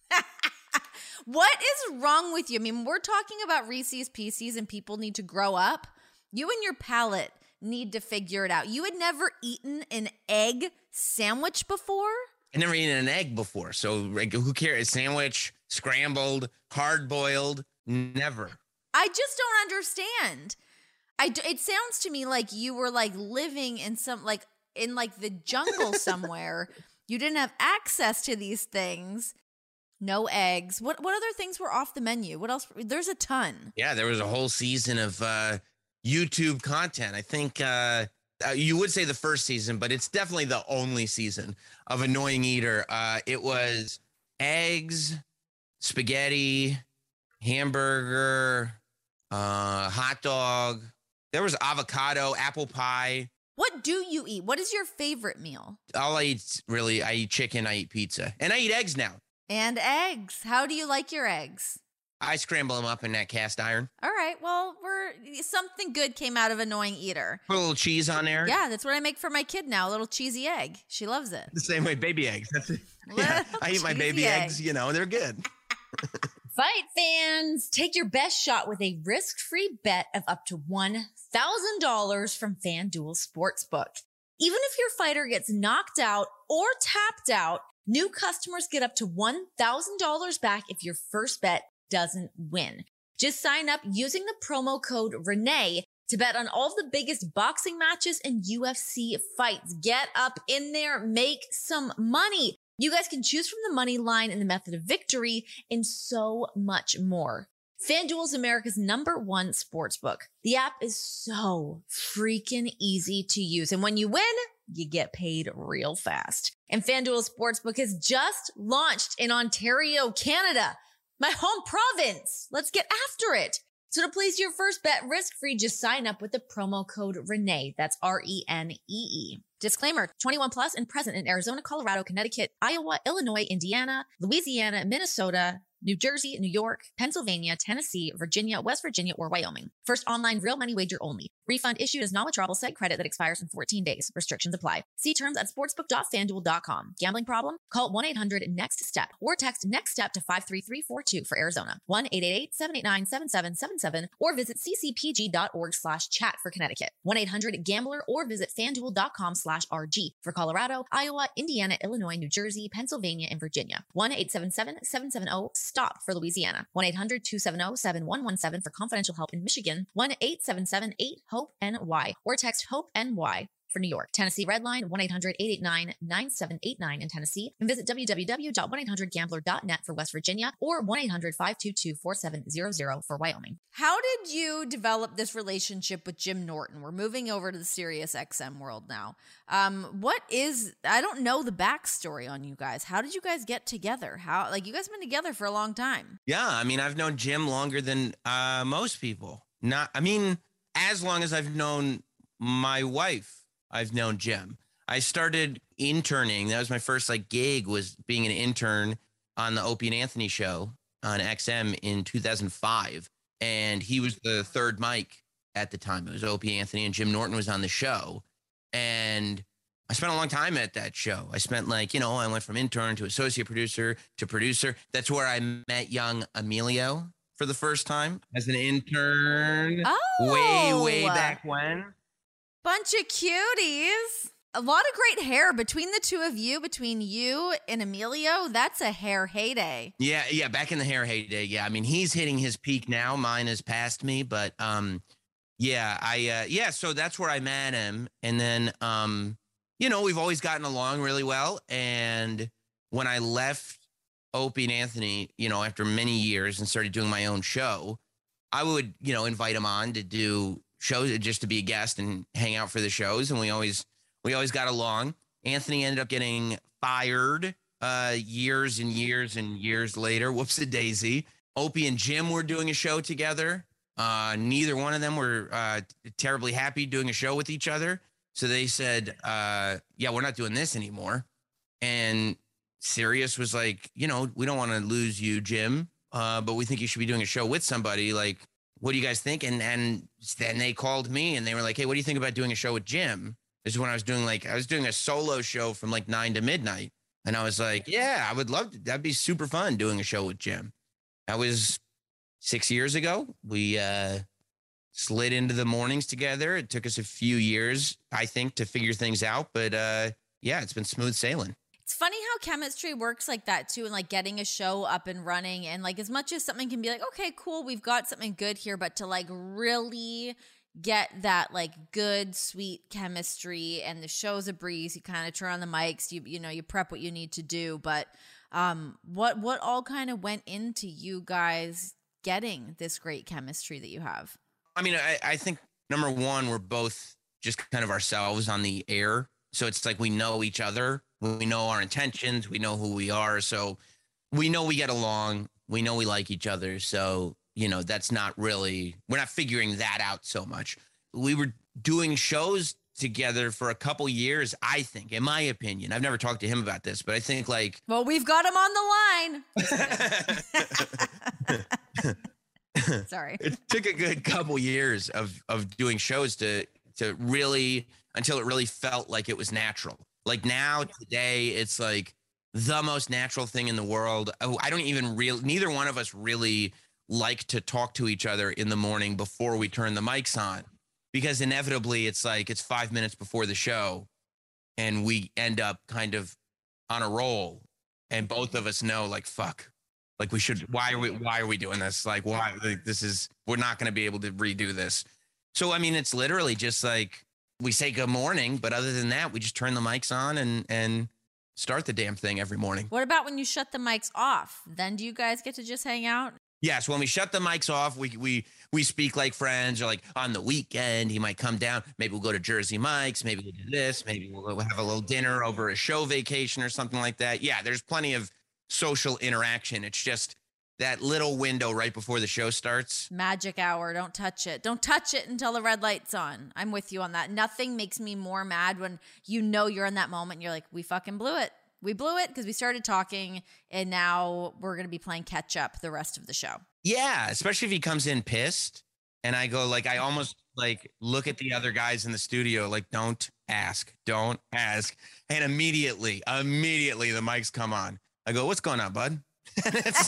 What is wrong with you? I mean, we're talking about Reese's Pieces and people need to grow up. You and your palate need to figure it out. You had never eaten an egg sandwich before? I never eaten an egg before, so like, who cares? Sandwich, scrambled, hard boiled, never. I just don't understand. I d- it sounds to me like you were like living in some like in like the jungle somewhere. You didn't have access to these things. No eggs. What what other things were off the menu? What else? There's a ton. Yeah, there was a whole season of uh, YouTube content. I think uh, uh, you would say the first season, but it's definitely the only season of Annoying Eater. Uh, it was eggs, spaghetti, hamburger, uh, hot dog. There was avocado, apple pie. What do you eat? What is your favorite meal? All I eat, really, I eat chicken, I eat pizza, and I eat eggs now. And eggs. How do you like your eggs? I scramble them up in that cast iron. All right. Well, we're something good came out of Annoying Eater. Put a little cheese on there. Yeah, that's what I make for my kid now. A little cheesy egg. She loves it. The same way baby eggs. That's it. Yeah, I eat my baby egg. eggs. You know, they're good. Fight fans, take your best shot with a risk-free bet of up to one thousand dollars from FanDuel Sportsbook. Even if your fighter gets knocked out or tapped out, new customers get up to one thousand dollars back if your first bet doesn't win. Just sign up using the promo code Renee to bet on all the biggest boxing matches and U F C fights. Get up in there, make some money. You guys can choose from the money line and the method of victory and so much more. FanDuel is America's number one sportsbook. The app is so freaking easy to use. And when you win, you get paid real fast. And FanDuel Sportsbook has just launched in Ontario, Canada, my home province. Let's get after it. So to place your first bet risk-free, just sign up with the promo code Renee. That's R E N E E. Disclaimer, twenty-one plus and present in Arizona, Colorado, Connecticut, Iowa, Illinois, Indiana, Louisiana, Minnesota, New Jersey, New York, Pennsylvania, Tennessee, Virginia, West Virginia, or Wyoming. First online real money wager only. Refund issued as non-withdrawable site credit that expires in fourteen days. Restrictions apply. See terms at sportsbook dot fanduel dot com. Gambling problem? Call one eight hundred next step or text NEXTSTEP to five three three four two for Arizona. one eight eight eight, seven eight nine, seven seven seven seven or visit c c p g dot org slash chat for Connecticut. one eight hundred gambler or visit fanduel dot com slash R G for Colorado, Iowa, Indiana, Illinois, New Jersey, Pennsylvania, and Virginia. one eight seven seven, seven seven zero, STOP for Louisiana. one eight hundred, two seven zero, seven one one seven for confidential help in Michigan. one eight seven seven, eight, HOPE, N Y or text HOPE, N Y for New York. Tennessee Redline, one eight hundred, eight eight nine, nine seven eight nine in Tennessee. And visit w w w dot one eight hundred gambler dot net for West Virginia or one eight hundred, five two two, four seven zero zero for Wyoming. How did you develop this relationship with Jim Norton? We're moving over to the Sirius X M world now. Um, what is, I don't know the backstory on you guys. How did you guys get together? How, like, you guys have been together for a long time. Yeah, I mean, I've known Jim longer than uh, most people. Not, I mean, as long as I've known my wife. I've known Jim. I started interning. That was my first like gig, was being an intern on the Opie and Anthony show on X M in two thousand five. And he was the third mic at the time. It was Opie Anthony and Jim Norton was on the show. And I spent a long time at that show. I spent like, you know, I went from intern to associate producer to producer. That's where I met young Emilio for the first time as an intern. Oh. Way, way back when. Bunch of cuties. A lot of great hair between the two of you, between you and Emilio. That's a hair heyday. Yeah, yeah, back in the hair heyday. Yeah, I mean, he's hitting his peak now. Mine has passed me, but um, yeah, I uh, yeah. So that's where I met him, and then um, you know, we've always gotten along really well. And when I left Opie and Anthony, you know, after many years and started doing my own show, I would, you know, invite him on to do shows, just to be a guest and hang out for the shows, and we always. We always got along. Anthony ended up getting fired uh, years and years and years later. Whoops-a-daisy. Opie and Jim were doing a show together. Uh, neither one of them were uh, terribly happy doing a show with each other. So they said, uh, yeah, we're not doing this anymore. And Sirius was like, you know, we don't want to lose you, Jim, uh, but we think you should be doing a show with somebody. Like, what do you guys think? And, and then they called me and they were like, hey, what do you think about doing a show with Jim? This is when I was doing like, I was doing a solo show from like nine to midnight. And I was like, yeah, I would love to. That'd be super fun doing a show with Jim. That was six years ago. We uh, slid into the mornings together. It took us a few years, I think, to figure things out. But uh, yeah, it's been smooth sailing. It's funny how chemistry works like that too, and like getting a show up and running. And like, as much as something can be like, okay, cool, we've got something good here, but to like really get that like good sweet chemistry and the show's a breeze, you kind of turn on the mics, you you know you prep what you need to do, but um what what all kind of went into you guys getting this great chemistry that you have? I mean, I, I think number one, we're both just kind of ourselves on the air, so it's like we know each other, we know our intentions, we know who we are, so we know we get along, we know we like each other, so you know, that's not really, we're not figuring that out so much. We were doing shows together for a couple years, I think, in my opinion. I've never talked to him about this, but I think like. Well, we've got him on the line. Sorry. It took a good couple years of, of doing shows to, to really, until it really felt like it was natural. Like now, today, it's like the most natural thing in the world. Oh, I don't even real, neither one of us really like to talk to each other in the morning before we turn the mics on, because inevitably it's like it's five minutes before the show and we end up kind of on a roll and both of us know like, fuck, like we should, why are we, why are we doing this? Like, why, like, this is, we're not going to be able to redo this. So, I mean, it's literally just like we say good morning, but other than that, we just turn the mics on and, and start the damn thing every morning. What about when you shut the mics off? Then do you guys get to just hang out? Yes, when we shut the mics off, we we we speak like friends, or like on the weekend, he might come down. Maybe we'll go to Jersey Mike's. Maybe we'll do this. Maybe we'll have a little dinner over a show vacation or something like that. Yeah, there's plenty of social interaction. It's just that little window right before the show starts. Magic hour. Don't touch it. Don't touch it until the red light's on. I'm with you on that. Nothing makes me more mad when you know you're in that moment and you're like, we fucking blew it. We blew it because we started talking and now we're going to be playing catch up the rest of the show. Yeah, especially if he comes in pissed and I go like, I almost like look at the other guys in the studio like, don't ask, don't ask. And immediately, immediately the mics come on. I go, what's going on, bud? And it's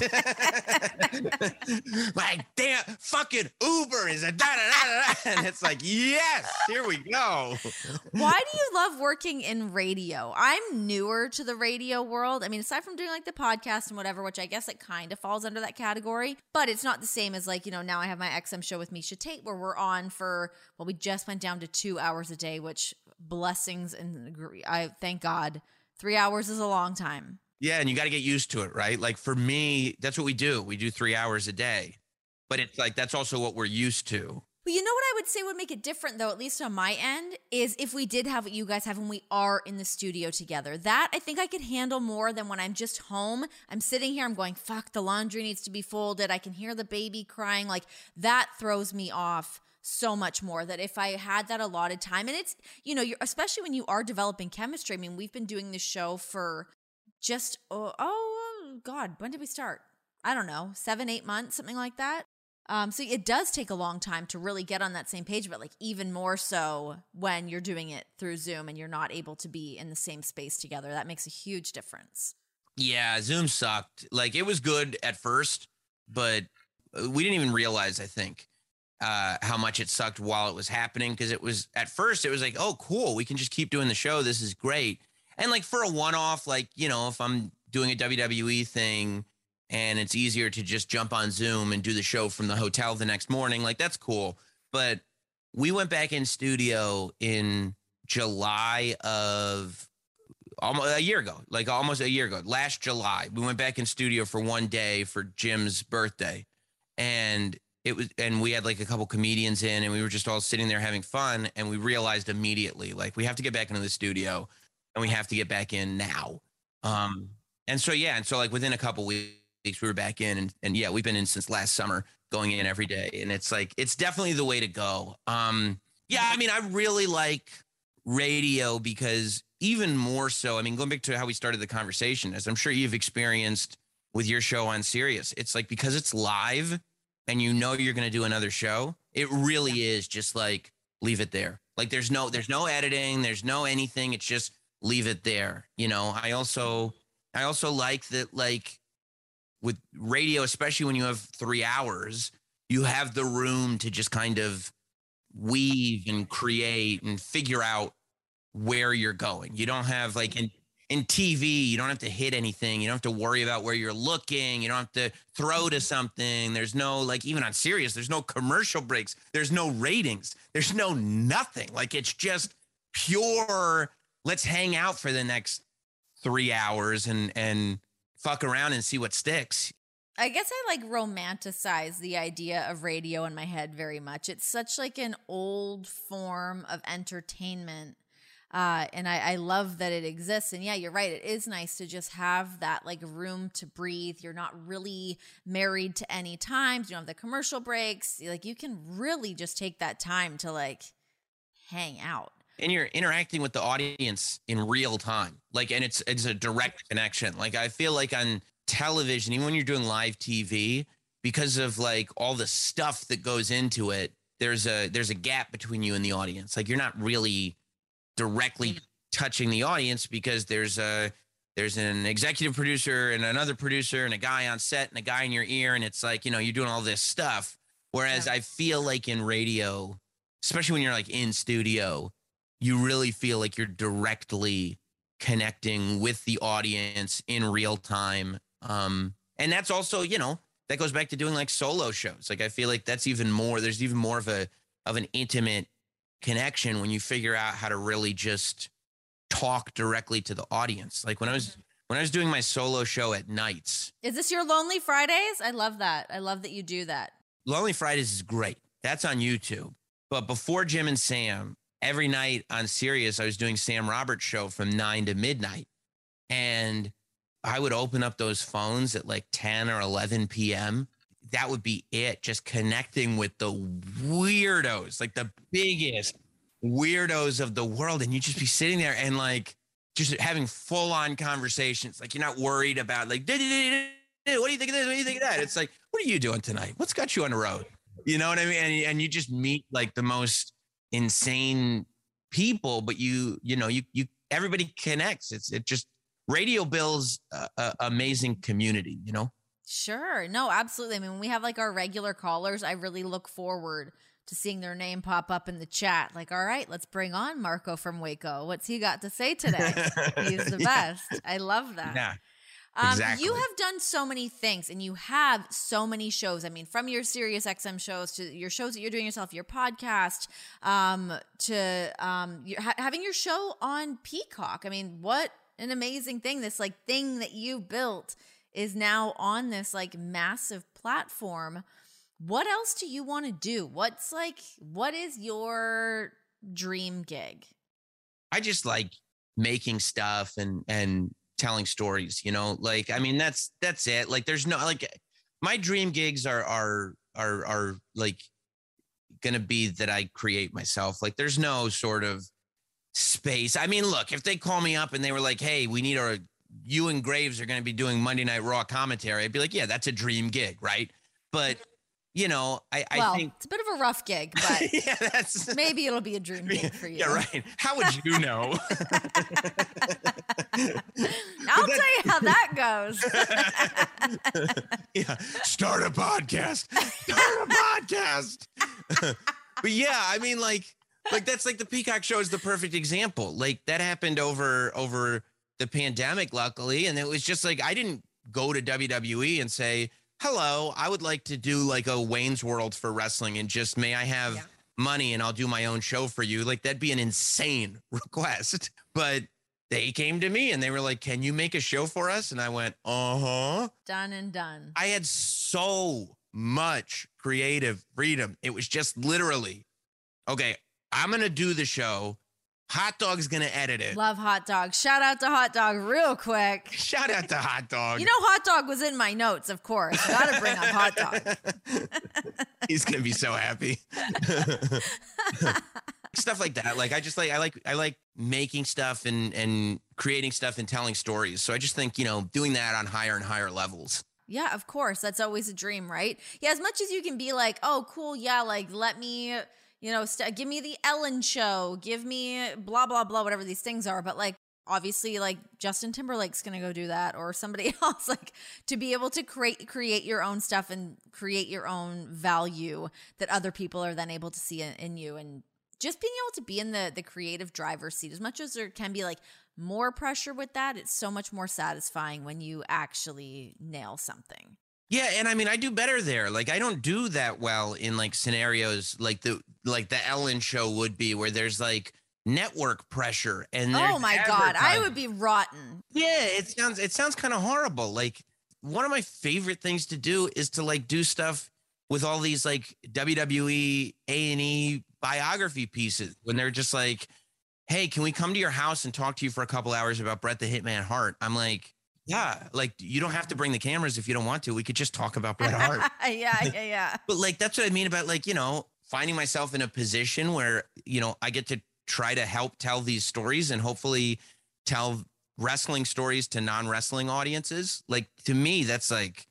like, damn, fucking Uber is a da da da da. And it's like, yes, here we go. Why do you love working in radio? I'm newer to the radio world. I mean, aside from doing like the podcast and whatever, which I guess it kind of falls under that category, but it's not the same as like, you know, now I have my X M show with Misha Tate where we're on for, well, we just went down to two hours a day, which blessings and I thank God. Three hours is a long time. Yeah, and you got to get used to it, right? Like for me, that's what we do. We do three hours a day. But it's like that's also what we're used to. Well, you know what I would say would make it different, though, at least on my end, is if we did have what you guys have when we are in the studio together. That I think I could handle more than when I'm just home. I'm sitting here, I'm going, fuck, the laundry needs to be folded. I can hear the baby crying. Like that throws me off so much more, that if I had that allotted time, and it's, you know, you're, especially when you are developing chemistry. I mean, we've been doing this show for just, oh, oh, God, when did we start? I don't know, seven, eight months, something like that. Um, so it does take a long time to really get on that same page, but like even more so when you're doing it through Zoom and you're not able to be in the same space together. That makes a huge difference. Yeah, Zoom sucked. Like it was good at first, but we didn't even realize, I think. uh, how much it sucked while it was happening. Because it was at first it was like, oh, cool, we can just keep doing the show. This is great. And like for a one-off, like, you know, if I'm doing a W W E thing and it's easier to just jump on Zoom and do the show from the hotel the next morning, like that's cool. But we went back in studio in July of almost a year ago, like almost a year ago, last July. We went back in studio for one day for Jim's birthday. And it was, and we had like a couple comedians in, and we were just all sitting there having fun. And we realized immediately, like, we have to get back into the studio and we have to get back in now. Um, and so, yeah. And so like within a couple weeks, we were back in, and, and yeah, we've been in since last summer, going in every day. And it's like, it's definitely the way to go. Um, yeah. I mean, I really like radio because even more so, I mean, going back to how we started the conversation, as I'm sure you've experienced with your show on Sirius, it's like, because it's live and you know you're going to do another show, it really is just like, leave it there. Like there's no, there's no editing, there's no anything. It's just leave it there. You know, I also, I also like that, like with radio, especially when you have three hours, you have the room to just kind of weave and create and figure out where you're going. You don't have like in, in T V, you don't have to hit anything. You don't have to worry about where you're looking. You don't have to throw to something. There's no, like, even on Sirius, there's no commercial breaks. There's no ratings. There's no nothing. Like, it's just pure, let's hang out for the next three hours and, and fuck around and see what sticks. I guess I like romanticize the idea of radio in my head very much. It's such like an old form of entertainment. Uh, and I, I love that it exists. And yeah, you're right. It is nice to just have that like room to breathe. You're not really married to any times. You don't have the commercial breaks. Like you can really just take that time to like hang out. And you're interacting with the audience in real time. Like, and it's, it's a direct connection. Like I feel like on television, even when you're doing live T V, because of like all the stuff that goes into it, there's a, there's a gap between you and the audience. Like you're not really directly touching the audience because there's a there's an executive producer and another producer and a guy on set and a guy in your ear, and it's like, you know, you're doing all this stuff. Whereas yeah. I feel like in radio, especially when you're like in studio, you really feel like you're directly connecting with the audience in real time. Um, and that's also, you know, that goes back to doing like solo shows. Like I feel like that's even more, there's even more of a of an intimate connection when you figure out how to really just talk directly to the audience. Like when I was when I was doing my solo show at nights. Is this your Lonely Fridays? I love that. I love that you do that. Lonely Fridays is great. That's on YouTube. But before Jim and Sam, every night on Sirius, I was doing Sam Roberts' show from nine to midnight. And I would open up those phones at like ten or eleven p.m. That would be it. Just connecting with the weirdos, like the biggest weirdos of the world. And you just be sitting there and like just having full on conversations. Like you're not worried about like, what do you think of this? What do you think of that? It's like, what are you doing tonight? What's got you on the road? You know what I mean? And, and you just meet like the most insane people, but you, you know, you, you, everybody connects. It's, it just, radio builds a, a amazing community, you know? Sure. No, absolutely. I mean, when we have like our regular callers, I really look forward to seeing their name pop up in the chat. Like, all right, let's bring on Marco from Waco. What's he got to say today? He's the yeah. best. I love that. Yeah. Um, exactly. You have done so many things and you have so many shows. I mean, from your Sirius X M shows to your shows that you're doing yourself, your podcast, um, to um, your, ha- having your show on Peacock. I mean, what an amazing thing. This like thing that you built is now on this like massive platform. What else do you want to do? What's like, what is your dream gig? I just like making stuff and, and telling stories, you know, like, I mean, that's, that's it. Like, there's no, like my dream gigs are, are, are, are like going to be that I create myself. Like there's no sort of space. I mean, look, if they call me up and they were like, hey, we need our, you and Graves are going to be doing Monday Night Raw commentary, I'd be like, yeah, that's a dream gig, right? But you know, I, I well, think it's a bit of a rough gig, but yeah, that's maybe it'll be a dream gig for you. yeah, right. How would you know? I'll tell you how that goes. Yeah, start a podcast. Start a podcast. But yeah, I mean, like, like that's like the Peacock show is the perfect example. Like that happened over over the pandemic, luckily, and it was just like I didn't go to W W E and say, hello, I would like to do like a Wayne's World for wrestling and just may I have yeah. money and I'll do my own show for you. Like that'd be an insane request. But they came to me and they were like, can you make a show for us? And I went, uh-huh. Done and done. I had so much creative freedom. It was just literally, okay, I'm going to do the show. Hot Dog's going to edit it. Love Hot Dog. Shout out to Hot Dog real quick. Shout out to Hot Dog. You know, Hot Dog was in my notes, of course. Got to bring up Hot Dog. He's going to be so happy. Stuff like that. Like, I just like, I like, I like making stuff and, and creating stuff and telling stories. So I just think, you know, doing that on higher and higher levels. Yeah, of course. That's always a dream, right? Yeah, as much as you can be like, oh, cool. Yeah, like, let me... You know, st- give me the Ellen show, give me blah, blah, blah, whatever these things are. But like, obviously, like Justin Timberlake's going to go do that or somebody else, like to be able to create, create your own stuff and create your own value that other people are then able to see in, in you. And just being able to be in the, the creative driver's seat, as much as there can be like more pressure with that, it's so much more satisfying when you actually nail something. Yeah, and I mean, I do better there. Like, I don't do that well in like scenarios like the like the Ellen show would be, where there's like network pressure and oh my god, I would be rotten. Yeah, it sounds it sounds kind of horrible. Like, one of my favorite things to do is to like do stuff with all these like W W E A and E biography pieces when they're just like, hey, can we come to your house and talk to you for a couple hours about Bret the Hitman Hart? I'm like, yeah, like you don't have to bring the cameras if you don't want to. We could just talk about Bret Hart. yeah, yeah, yeah. But like, that's what I mean about like, you know, finding myself in a position where, you know, I get to try to help tell these stories and hopefully tell wrestling stories to non-wrestling audiences. Like, to me, that's like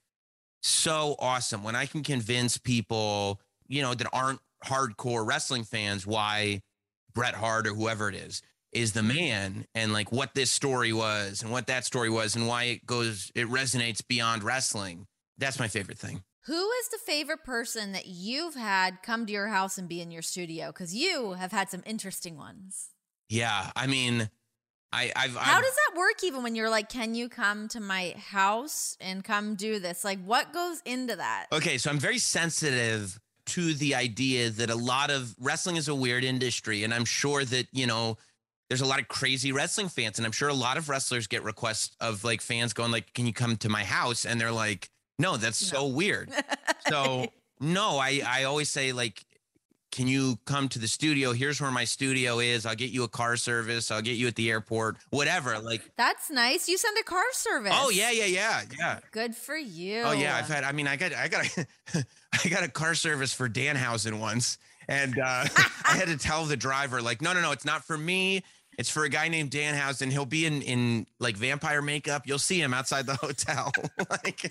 so awesome when I can convince people, you know, that aren't hardcore wrestling fans why Bret Hart or whoever it is is the man, and like what this story was and what that story was and why it goes, it resonates beyond wrestling. That's my favorite thing. Who is the favorite person that you've had come to your house and be in your studio? Because you have had some interesting ones. Yeah, I mean, I, I've. How I've, does that work even when you're like, can you come to my house and come do this? Like, what goes into that? Okay, so I'm very sensitive to the idea that a lot of wrestling is a weird industry, and I'm sure that, you know, there's a lot of crazy wrestling fans, and I'm sure a lot of wrestlers get requests of like fans going like, can you come to my house? And they're like, no, that's no. so weird. So no, I, I always say like, can you come to the studio? Here's where my studio is. I'll get you a car service. I'll get you at the airport, whatever. Like, that's nice. You send a car service. Oh yeah, yeah, yeah, yeah. Good for you. Oh yeah, I've had. I mean, I got, I got, a, I got a car service for Danhausen once, and uh, I had to tell the driver like, no, no, no, it's not for me. It's for a guy named Danhausen. He'll be in, in like vampire makeup. You'll see him outside the hotel. like,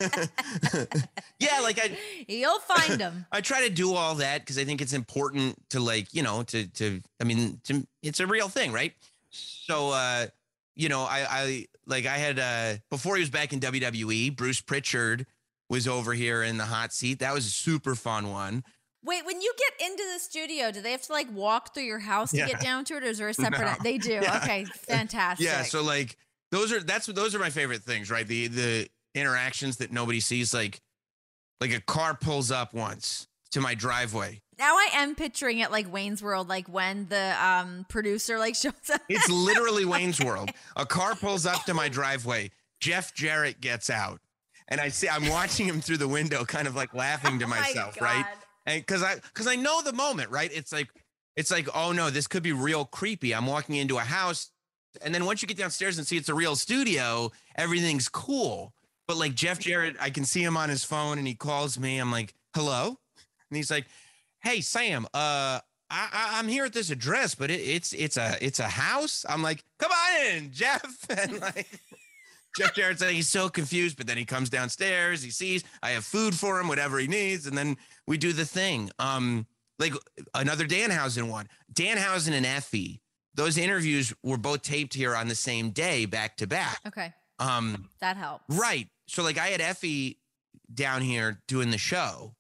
yeah, like I, you'll find him. I try to do all that because I think it's important to like, you know, to, to, I mean, to, it's a real thing, right? So, uh, you know, I, I like I had, uh, before he was back in W W E, Bruce Pritchard was over here in the hot seat. That was a super fun one. Wait, when you get into the studio, do they have to like walk through your house to yeah. get down to it, or is there a separate? No. They do. Yeah. Okay, fantastic. Yeah, so like those are that's those are my favorite things, right? The the interactions that nobody sees, like like a car pulls up once to my driveway. Now I am picturing it like Wayne's World, like when the um, producer like shows up. It's literally Wayne's World. A car pulls up to my driveway. Jeff Jarrett gets out, and I see I'm watching him through the window, kind of like laughing to oh myself, my right? And because I because I know the moment, right? It's like it's like, oh no, this could be real creepy. I'm walking into a house, and then once you get downstairs and see it's a real studio, everything's cool. But like Jeff Jarrett, I can see him on his phone, and he calls me. I'm like, hello, and he's like, hey Sam, uh, I, I I'm here at this address, but it, it's it's a it's a house. I'm like, come on in, Jeff, and like. Jeff Jarrett's like, he's so confused, but then he comes downstairs, he sees I have food for him, whatever he needs, and then we do the thing. Um, like another Danhausen one. Danhausen and Effie, those interviews were both taped here on the same day, back to back. Okay. Um, that helps. Right. So like I had Effie down here doing the show,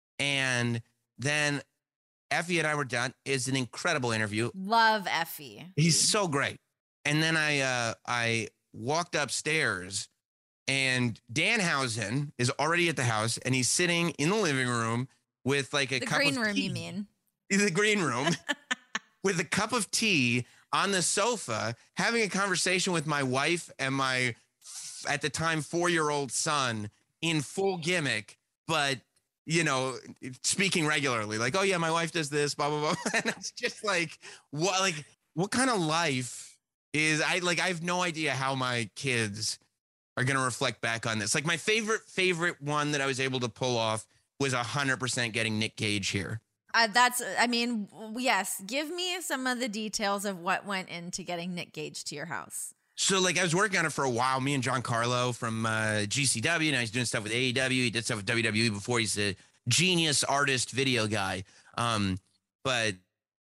and then Effie and I were done. It's an incredible interview. Love Effie. He's so great. And then I uh, I walked upstairs, and Danhausen is already at the house, and he's sitting in the living room with like a the cup green of room. tea. You mean the green room with a cup of tea on the sofa, having a conversation with my wife and my at the time four-year-old son in full gimmick, but you know, speaking regularly, like, oh yeah, my wife does this, blah blah blah. And it's just like, what, like, what kind of life is I like? I have no idea how my kids are gonna reflect back on this. Like, my favorite favorite one that I was able to pull off was a hundred percent getting Nick Gage here. Uh, that's, I mean, yes. Give me some of the details of what went into getting Nick Gage to your house. So, like, I was working on it for a while. Me and John Carlo from uh, G C W. Now he's doing stuff with A E W. He did stuff with W W E before. He's a genius artist, video guy. Um, but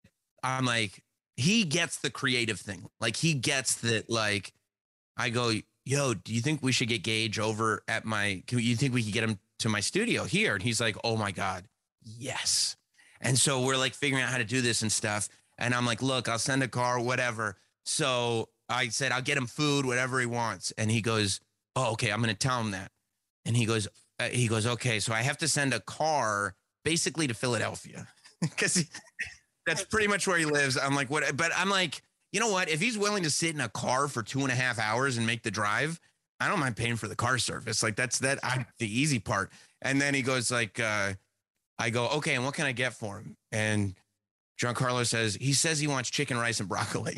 I'm like, he gets the creative thing. Like, he gets that. Like, I go, yo, do you think we should get Gage over at my? Can you think we could get him to my studio here? And he's like, oh my God, yes. And so we're like figuring out how to do this and stuff. And I'm like, look, I'll send a car, whatever. So I said, I'll get him food, whatever he wants. And he goes, oh, okay, I'm going to tell him that. And he goes, uh, he goes, okay, so I have to send a car basically to Philadelphia because that's pretty much where he lives. I'm like, what? But I'm like, you know what? If he's willing to sit in a car for two and a half hours and make the drive, I don't mind paying for the car service. Like, that's that I, the easy part. And then he goes like, uh, I go, okay, and what can I get for him? And Giancarlo says, he says he wants chicken, rice, and broccoli.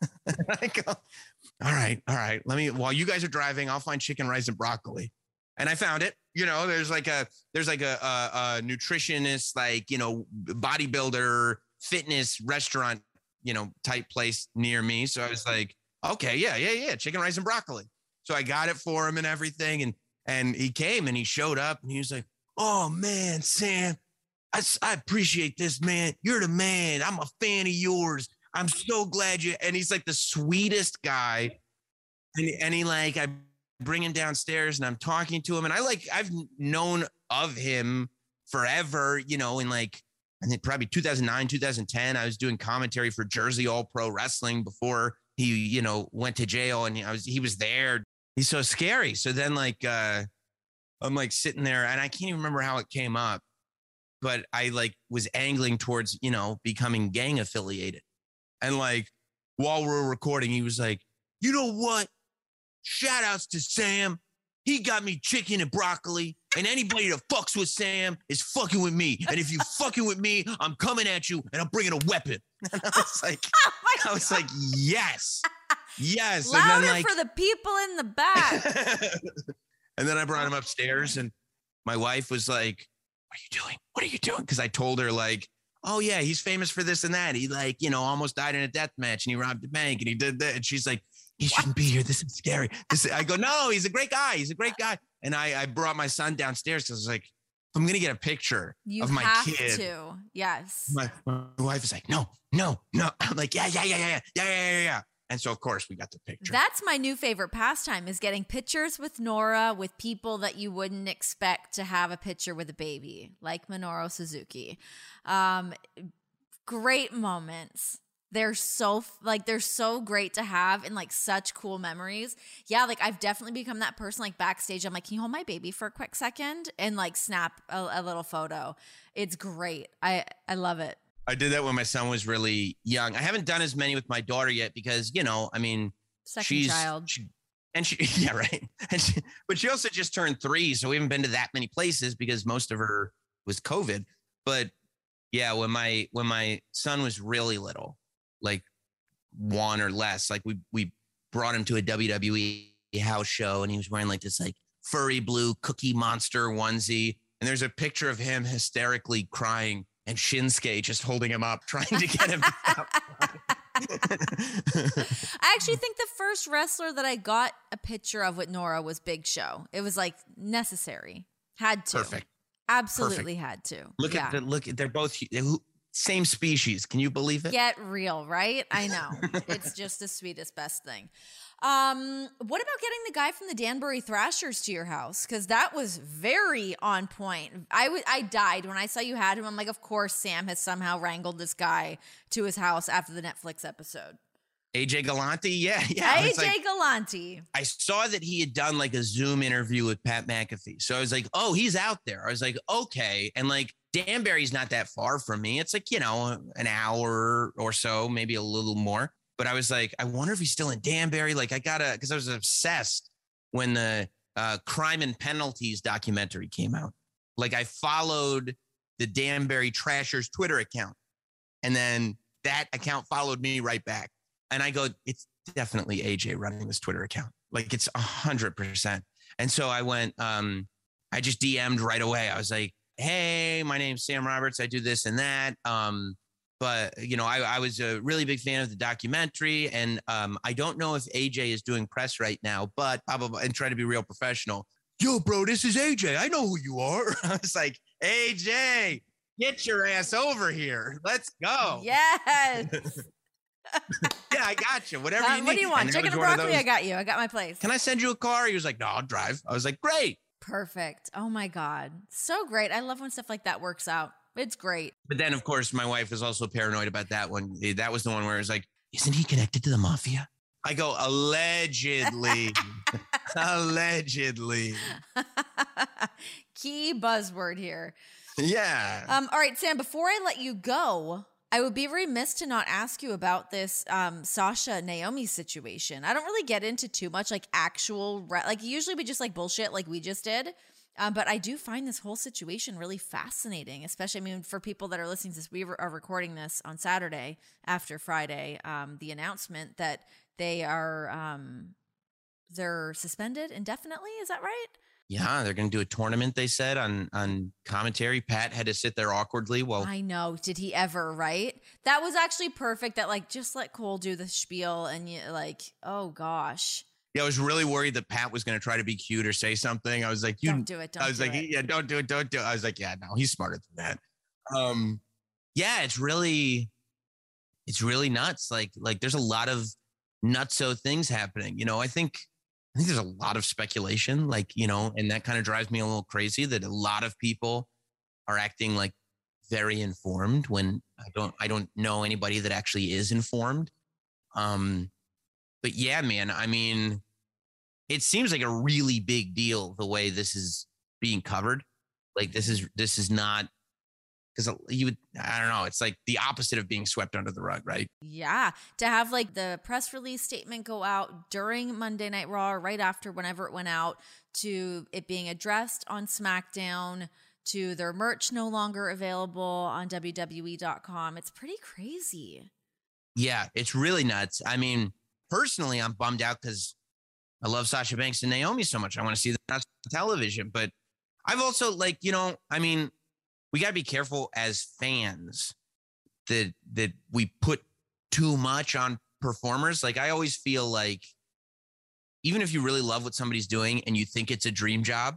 I go, all right, all right. Let me, while you guys are driving, I'll find chicken, rice, and broccoli. And I found it. You know, there's like a, there's like a, a, a nutritionist, like, you know, bodybuilder, fitness restaurant, you know, type place near me. So I was like, okay, yeah, yeah, yeah, chicken, rice, and broccoli. So I got it for him and everything. And, and he came and he showed up and he was like, oh man, Sam, I, I appreciate this, man. You're the man. I'm a fan of yours. I'm so glad you, and he's like the sweetest guy. And, and he like, I bring him downstairs and I'm talking to him and I like, I've known of him forever, you know, in like, I think probably two thousand nine, two thousand ten, I was doing commentary for Jersey All Pro Wrestling before he, you know, went to jail and I was, he was there. He's so scary. So then like, uh, I'm like sitting there and I can't even remember how it came up, but I like was angling towards, you know, becoming gang affiliated. And like, while we we're recording, he was like, you know what? Shout outs to Sam. He got me chicken and broccoli, and anybody that fucks with Sam is fucking with me. And if you fucking with me, I'm coming at you and I'm bringing a weapon. And I was like, oh I was like, yes, yes. Louder and then, like, for the people in the back. And then I brought him upstairs and my wife was like, what are you doing? What are you doing? Because I told her like, oh yeah, he's famous for this and that. He like, you know, almost died in a death match and he robbed a bank and he did that. And she's like, he what? shouldn't be here. This is scary. This is, I go, no, he's a great guy. He's a great guy. And I, I brought my son downstairs because I was like, I'm going to get a picture you of my have kid. To. Yes. My, my wife is like, no, no, no. I'm like, yeah, yeah, yeah, yeah, yeah, yeah, yeah, yeah. And so, of course, we got the picture. That's my new favorite pastime is getting pictures with Nora with people that you wouldn't expect to have a picture with a baby, like Minoru Suzuki. Um, great moments. They're so like they're so great to have and like such cool memories. Yeah, like I've definitely become that person like backstage. I'm like, can you hold my baby for a quick second and like snap a, a little photo? It's great. I I love it. I did that when my son was really young. I haven't done as many with my daughter yet because, you know, I mean, second she's, child. She, and she, yeah, right. And she, but she also just turned three. So we haven't been to that many places because most of her was COVID. But yeah, when my, when my son was really little, like one or less, like we, we brought him to a W W E house show and he was wearing like this like furry blue Cookie Monster onesie. And there's a picture of him hysterically crying and Shinsuke just holding him up, trying to get him out. I actually think the first wrestler that I got a picture of with Nora was Big Show. It was like necessary. Had to. Perfect. Absolutely Perfect. had to. Look yeah. at the look. They're both same species. Can you believe it? Get real, right? I know. It's just the sweetest, best thing. Um, what about getting the guy from the Danbury Thrashers to your house? Because that was very on point. I, w- I died when I saw you had him. I'm like, of course, Sam has somehow wrangled this guy to his house after the Netflix episode. A J Galante, yeah, yeah. A J like, Galante. I saw that he had done like a Zoom interview with Pat McAfee. So I was like, oh, he's out there. I was like, okay. And like Danbury's not that far from me. It's like, you know, an hour or so, maybe a little more. But I was like, I wonder if he's still in Danbury. Like I gotta, because I was obsessed when the uh, Crime and Penalties documentary came out. Like I followed the Danbury Trashers Twitter account. And then that account followed me right back. And I go, it's definitely A J running this Twitter account. Like it's a hundred percent. And so I went, um, I just D M'd right away. I was like, hey, my name's Sam Roberts. I do this and that. Um, but, you know, I, I was a really big fan of the documentary. And um, I don't know if A J is doing press right now, but blah, blah, blah, and try to be real professional. Yo, bro, this is A J. I know who you are. I was like, A J, get your ass over here. Let's go. Yes. Yeah, I got you. Whatever um, you need. What do you want? And Chicken and broccoli? I got you. I got my place. Can I send you a car? He was like, no, I'll drive. I was like, great. Perfect. Oh my God. So great. I love when stuff like that works out. It's great. But then, of course, my wife was also paranoid about that one. That was the one where it was like, isn't he connected to the mafia? I go, allegedly. Allegedly. Key buzzword here. Yeah. Um, all right, Sam, before I let you go, I would be remiss to not ask you about this um, Sasha Naomi situation. I don't really get into too much like actual, re- like usually we just like bullshit like we just did. Um, but I do find this whole situation really fascinating, especially, I mean, for people that are listening to this, we re- are recording this on Saturday after Friday, um, the announcement that they are, um, they're suspended indefinitely. Is that right? Yeah, they're going to do a tournament, they said, on on commentary. Pat had to sit there awkwardly. Well, I know. Did he ever, right? That was actually perfect that, like, just let Cole do the spiel and you, like, oh, gosh. Yeah, I was really worried that Pat was going to try to be cute or say something. I was like, you, don't do it. Don't I was do like, it. yeah, don't do it. Don't do it. I was like, yeah, no, he's smarter than that. Um, yeah, it's really, it's really nuts. Like, like there's a lot of nutso things happening. You know, I think, I think there's a lot of speculation, like, you know, and that kind of drives me a little crazy that a lot of people are acting like very informed when I don't, I don't know anybody that actually is informed. Um, but yeah, man, I mean, it seems like a really big deal the way this is being covered. Like this is, this is not, because you would, I don't know, it's like the opposite of being swept under the rug, right? Yeah. To have like the press release statement go out during Monday Night Raw, or right after, whenever it went out, to it being addressed on SmackDown, to their merch no longer available on W W E dot com. It's pretty crazy. Yeah, it's really nuts. I mean, personally, I'm bummed out because I love Sasha Banks and Naomi so much. I want to see them on television. But I've also, like, you know, I mean, we got to be careful as fans that that we put too much on performers. Like, I always feel like even if you really love what somebody's doing and you think it's a dream job,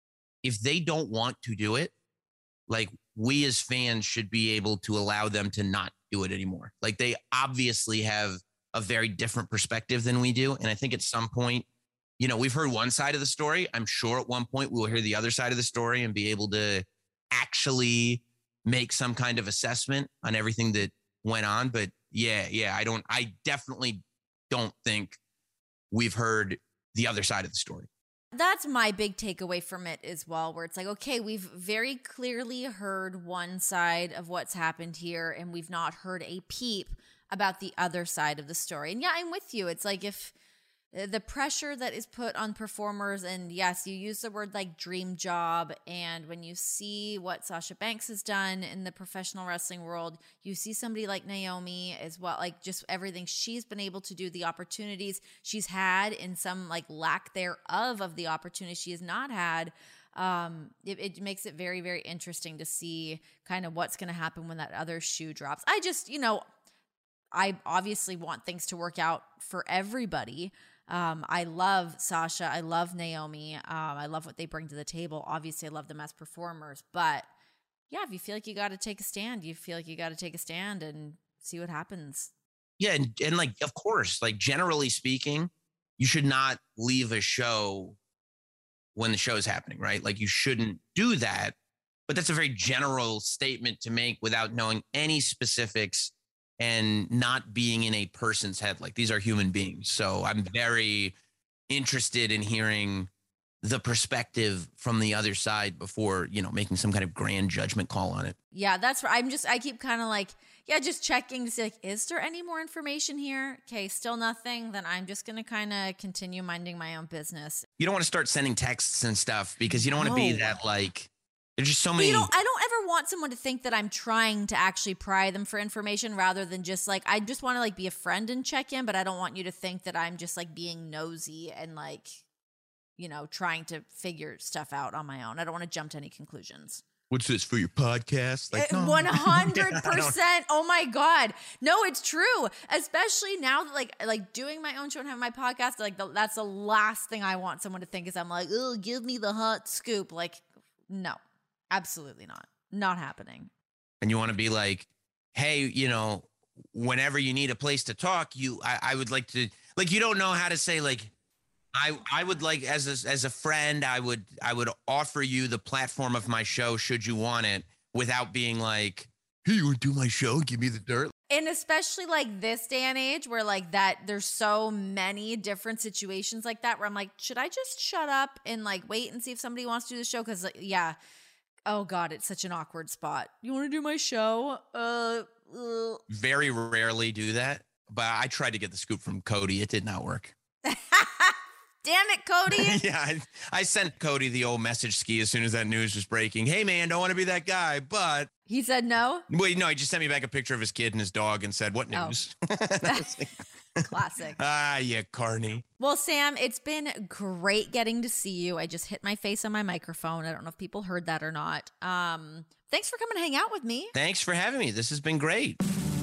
if they don't want to do it, like, we as fans should be able to allow them to not do it anymore. Like, they obviously have a very different perspective than we do. And I think at some point, you know, we've heard one side of the story. I'm sure at one point we'll hear the other side of the story and be able to actually make some kind of assessment on everything that went on. But yeah, yeah, I don't, I definitely don't think we've heard the other side of the story. That's my big takeaway from it as well, where it's like, okay, we've very clearly heard one side of what's happened here, and we've not heard a peep about the other side of the story. And yeah, I'm with you. It's like if the pressure that is put on performers, and yes, you use the word like dream job, and when you see what Sasha Banks has done in the professional wrestling world, you see somebody like Naomi as well, like just everything she's been able to do, the opportunities she's had, and some like lack thereof of the opportunities she has not had. Um, it, it makes it very, very interesting to see kind of what's going to happen when that other shoe drops. I just, you know, I obviously want things to work out for everybody. Um, I love Sasha. I love Naomi. Um, I love what they bring to the table. Obviously, I love them as performers. But yeah, if you feel like you got to take a stand, you feel like you got to take a stand and see what happens. Yeah. And, and like, of course, like generally speaking, you should not leave a show when the show is happening, right? Like you shouldn't do that. But that's a very general statement to make without knowing any specifics and not being in a person's head. Like these are human beings. So I'm very interested in hearing the perspective from the other side before, you know, making some kind of grand judgment call on it. Yeah, that's right. I'm just, I keep kind of like, yeah, just checking to see like, is there any more information here? Okay, still nothing. Then I'm just going to kind of continue minding my own business. You don't want to start sending texts and stuff because you don't want to be No. that like, there's just so But many. you know, I don't ever want someone to think that I'm trying to actually pry them for information rather than just like, I just want to like be a friend and check in, but I don't want you to think that I'm just like being nosy and like, you know, trying to figure stuff out on my own. I don't want to jump to any conclusions. What's this for your podcast? Like no. one hundred Yeah, I don't- percent. Oh my God. No, it's true. Especially now that like, like doing my own show and having my podcast, like the, that's the last thing I want someone to think is I'm like, oh, give me the hot scoop. Like, no, absolutely not. Not happening. And you want to be like, hey, you know, whenever you need a place to talk, you, I, I would like to, like, you don't know how to say like, I, I would like as a, as a friend, I would I would offer you the platform of my show should you want it without being like, hey, you want to do my show? Give me the dirt. And especially like this day and age where like that there's so many different situations like that where I'm like, should I just shut up and like wait and see if somebody wants to do the show? Because like, yeah, oh God, it's such an awkward spot. You want to do my show? Uh, uh. Very rarely do that, but I tried to get the scoop from Cody. It did not work. Damn it, Cody. Yeah, I, I sent Cody the old message ski as soon as that news was breaking. Hey, man, don't want to be that guy, but... He said no? Wait, no, he just sent me back a picture of his kid and his dog and said, what news? Oh. Classic. Ah, yeah, Carney. Well, Sam, it's been great getting to see you. I just hit my face on my microphone. I don't know if people heard that or not. Um, thanks for coming to hang out with me. Thanks for having me. This has been great.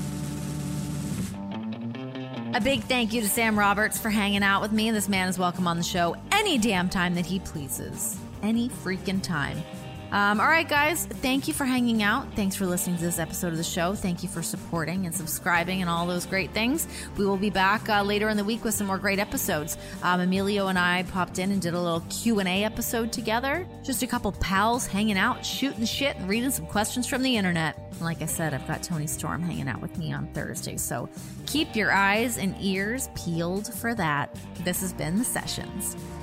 A big thank you to Sam Roberts for hanging out with me. This man is welcome on the show any damn time that he pleases. Any freaking time. Um, all right, guys, thank you for hanging out. Thanks for listening to this episode of the show. Thank you for supporting and subscribing and all those great things. We will be back uh, later in the week with some more great episodes. Um, Emilio and I popped in and did a little Q and A episode together. Just a couple pals hanging out, shooting shit, and reading some questions from the internet. And like I said, I've got Tony Storm hanging out with me on Thursday, so keep your eyes and ears peeled for that. This has been The Sessions.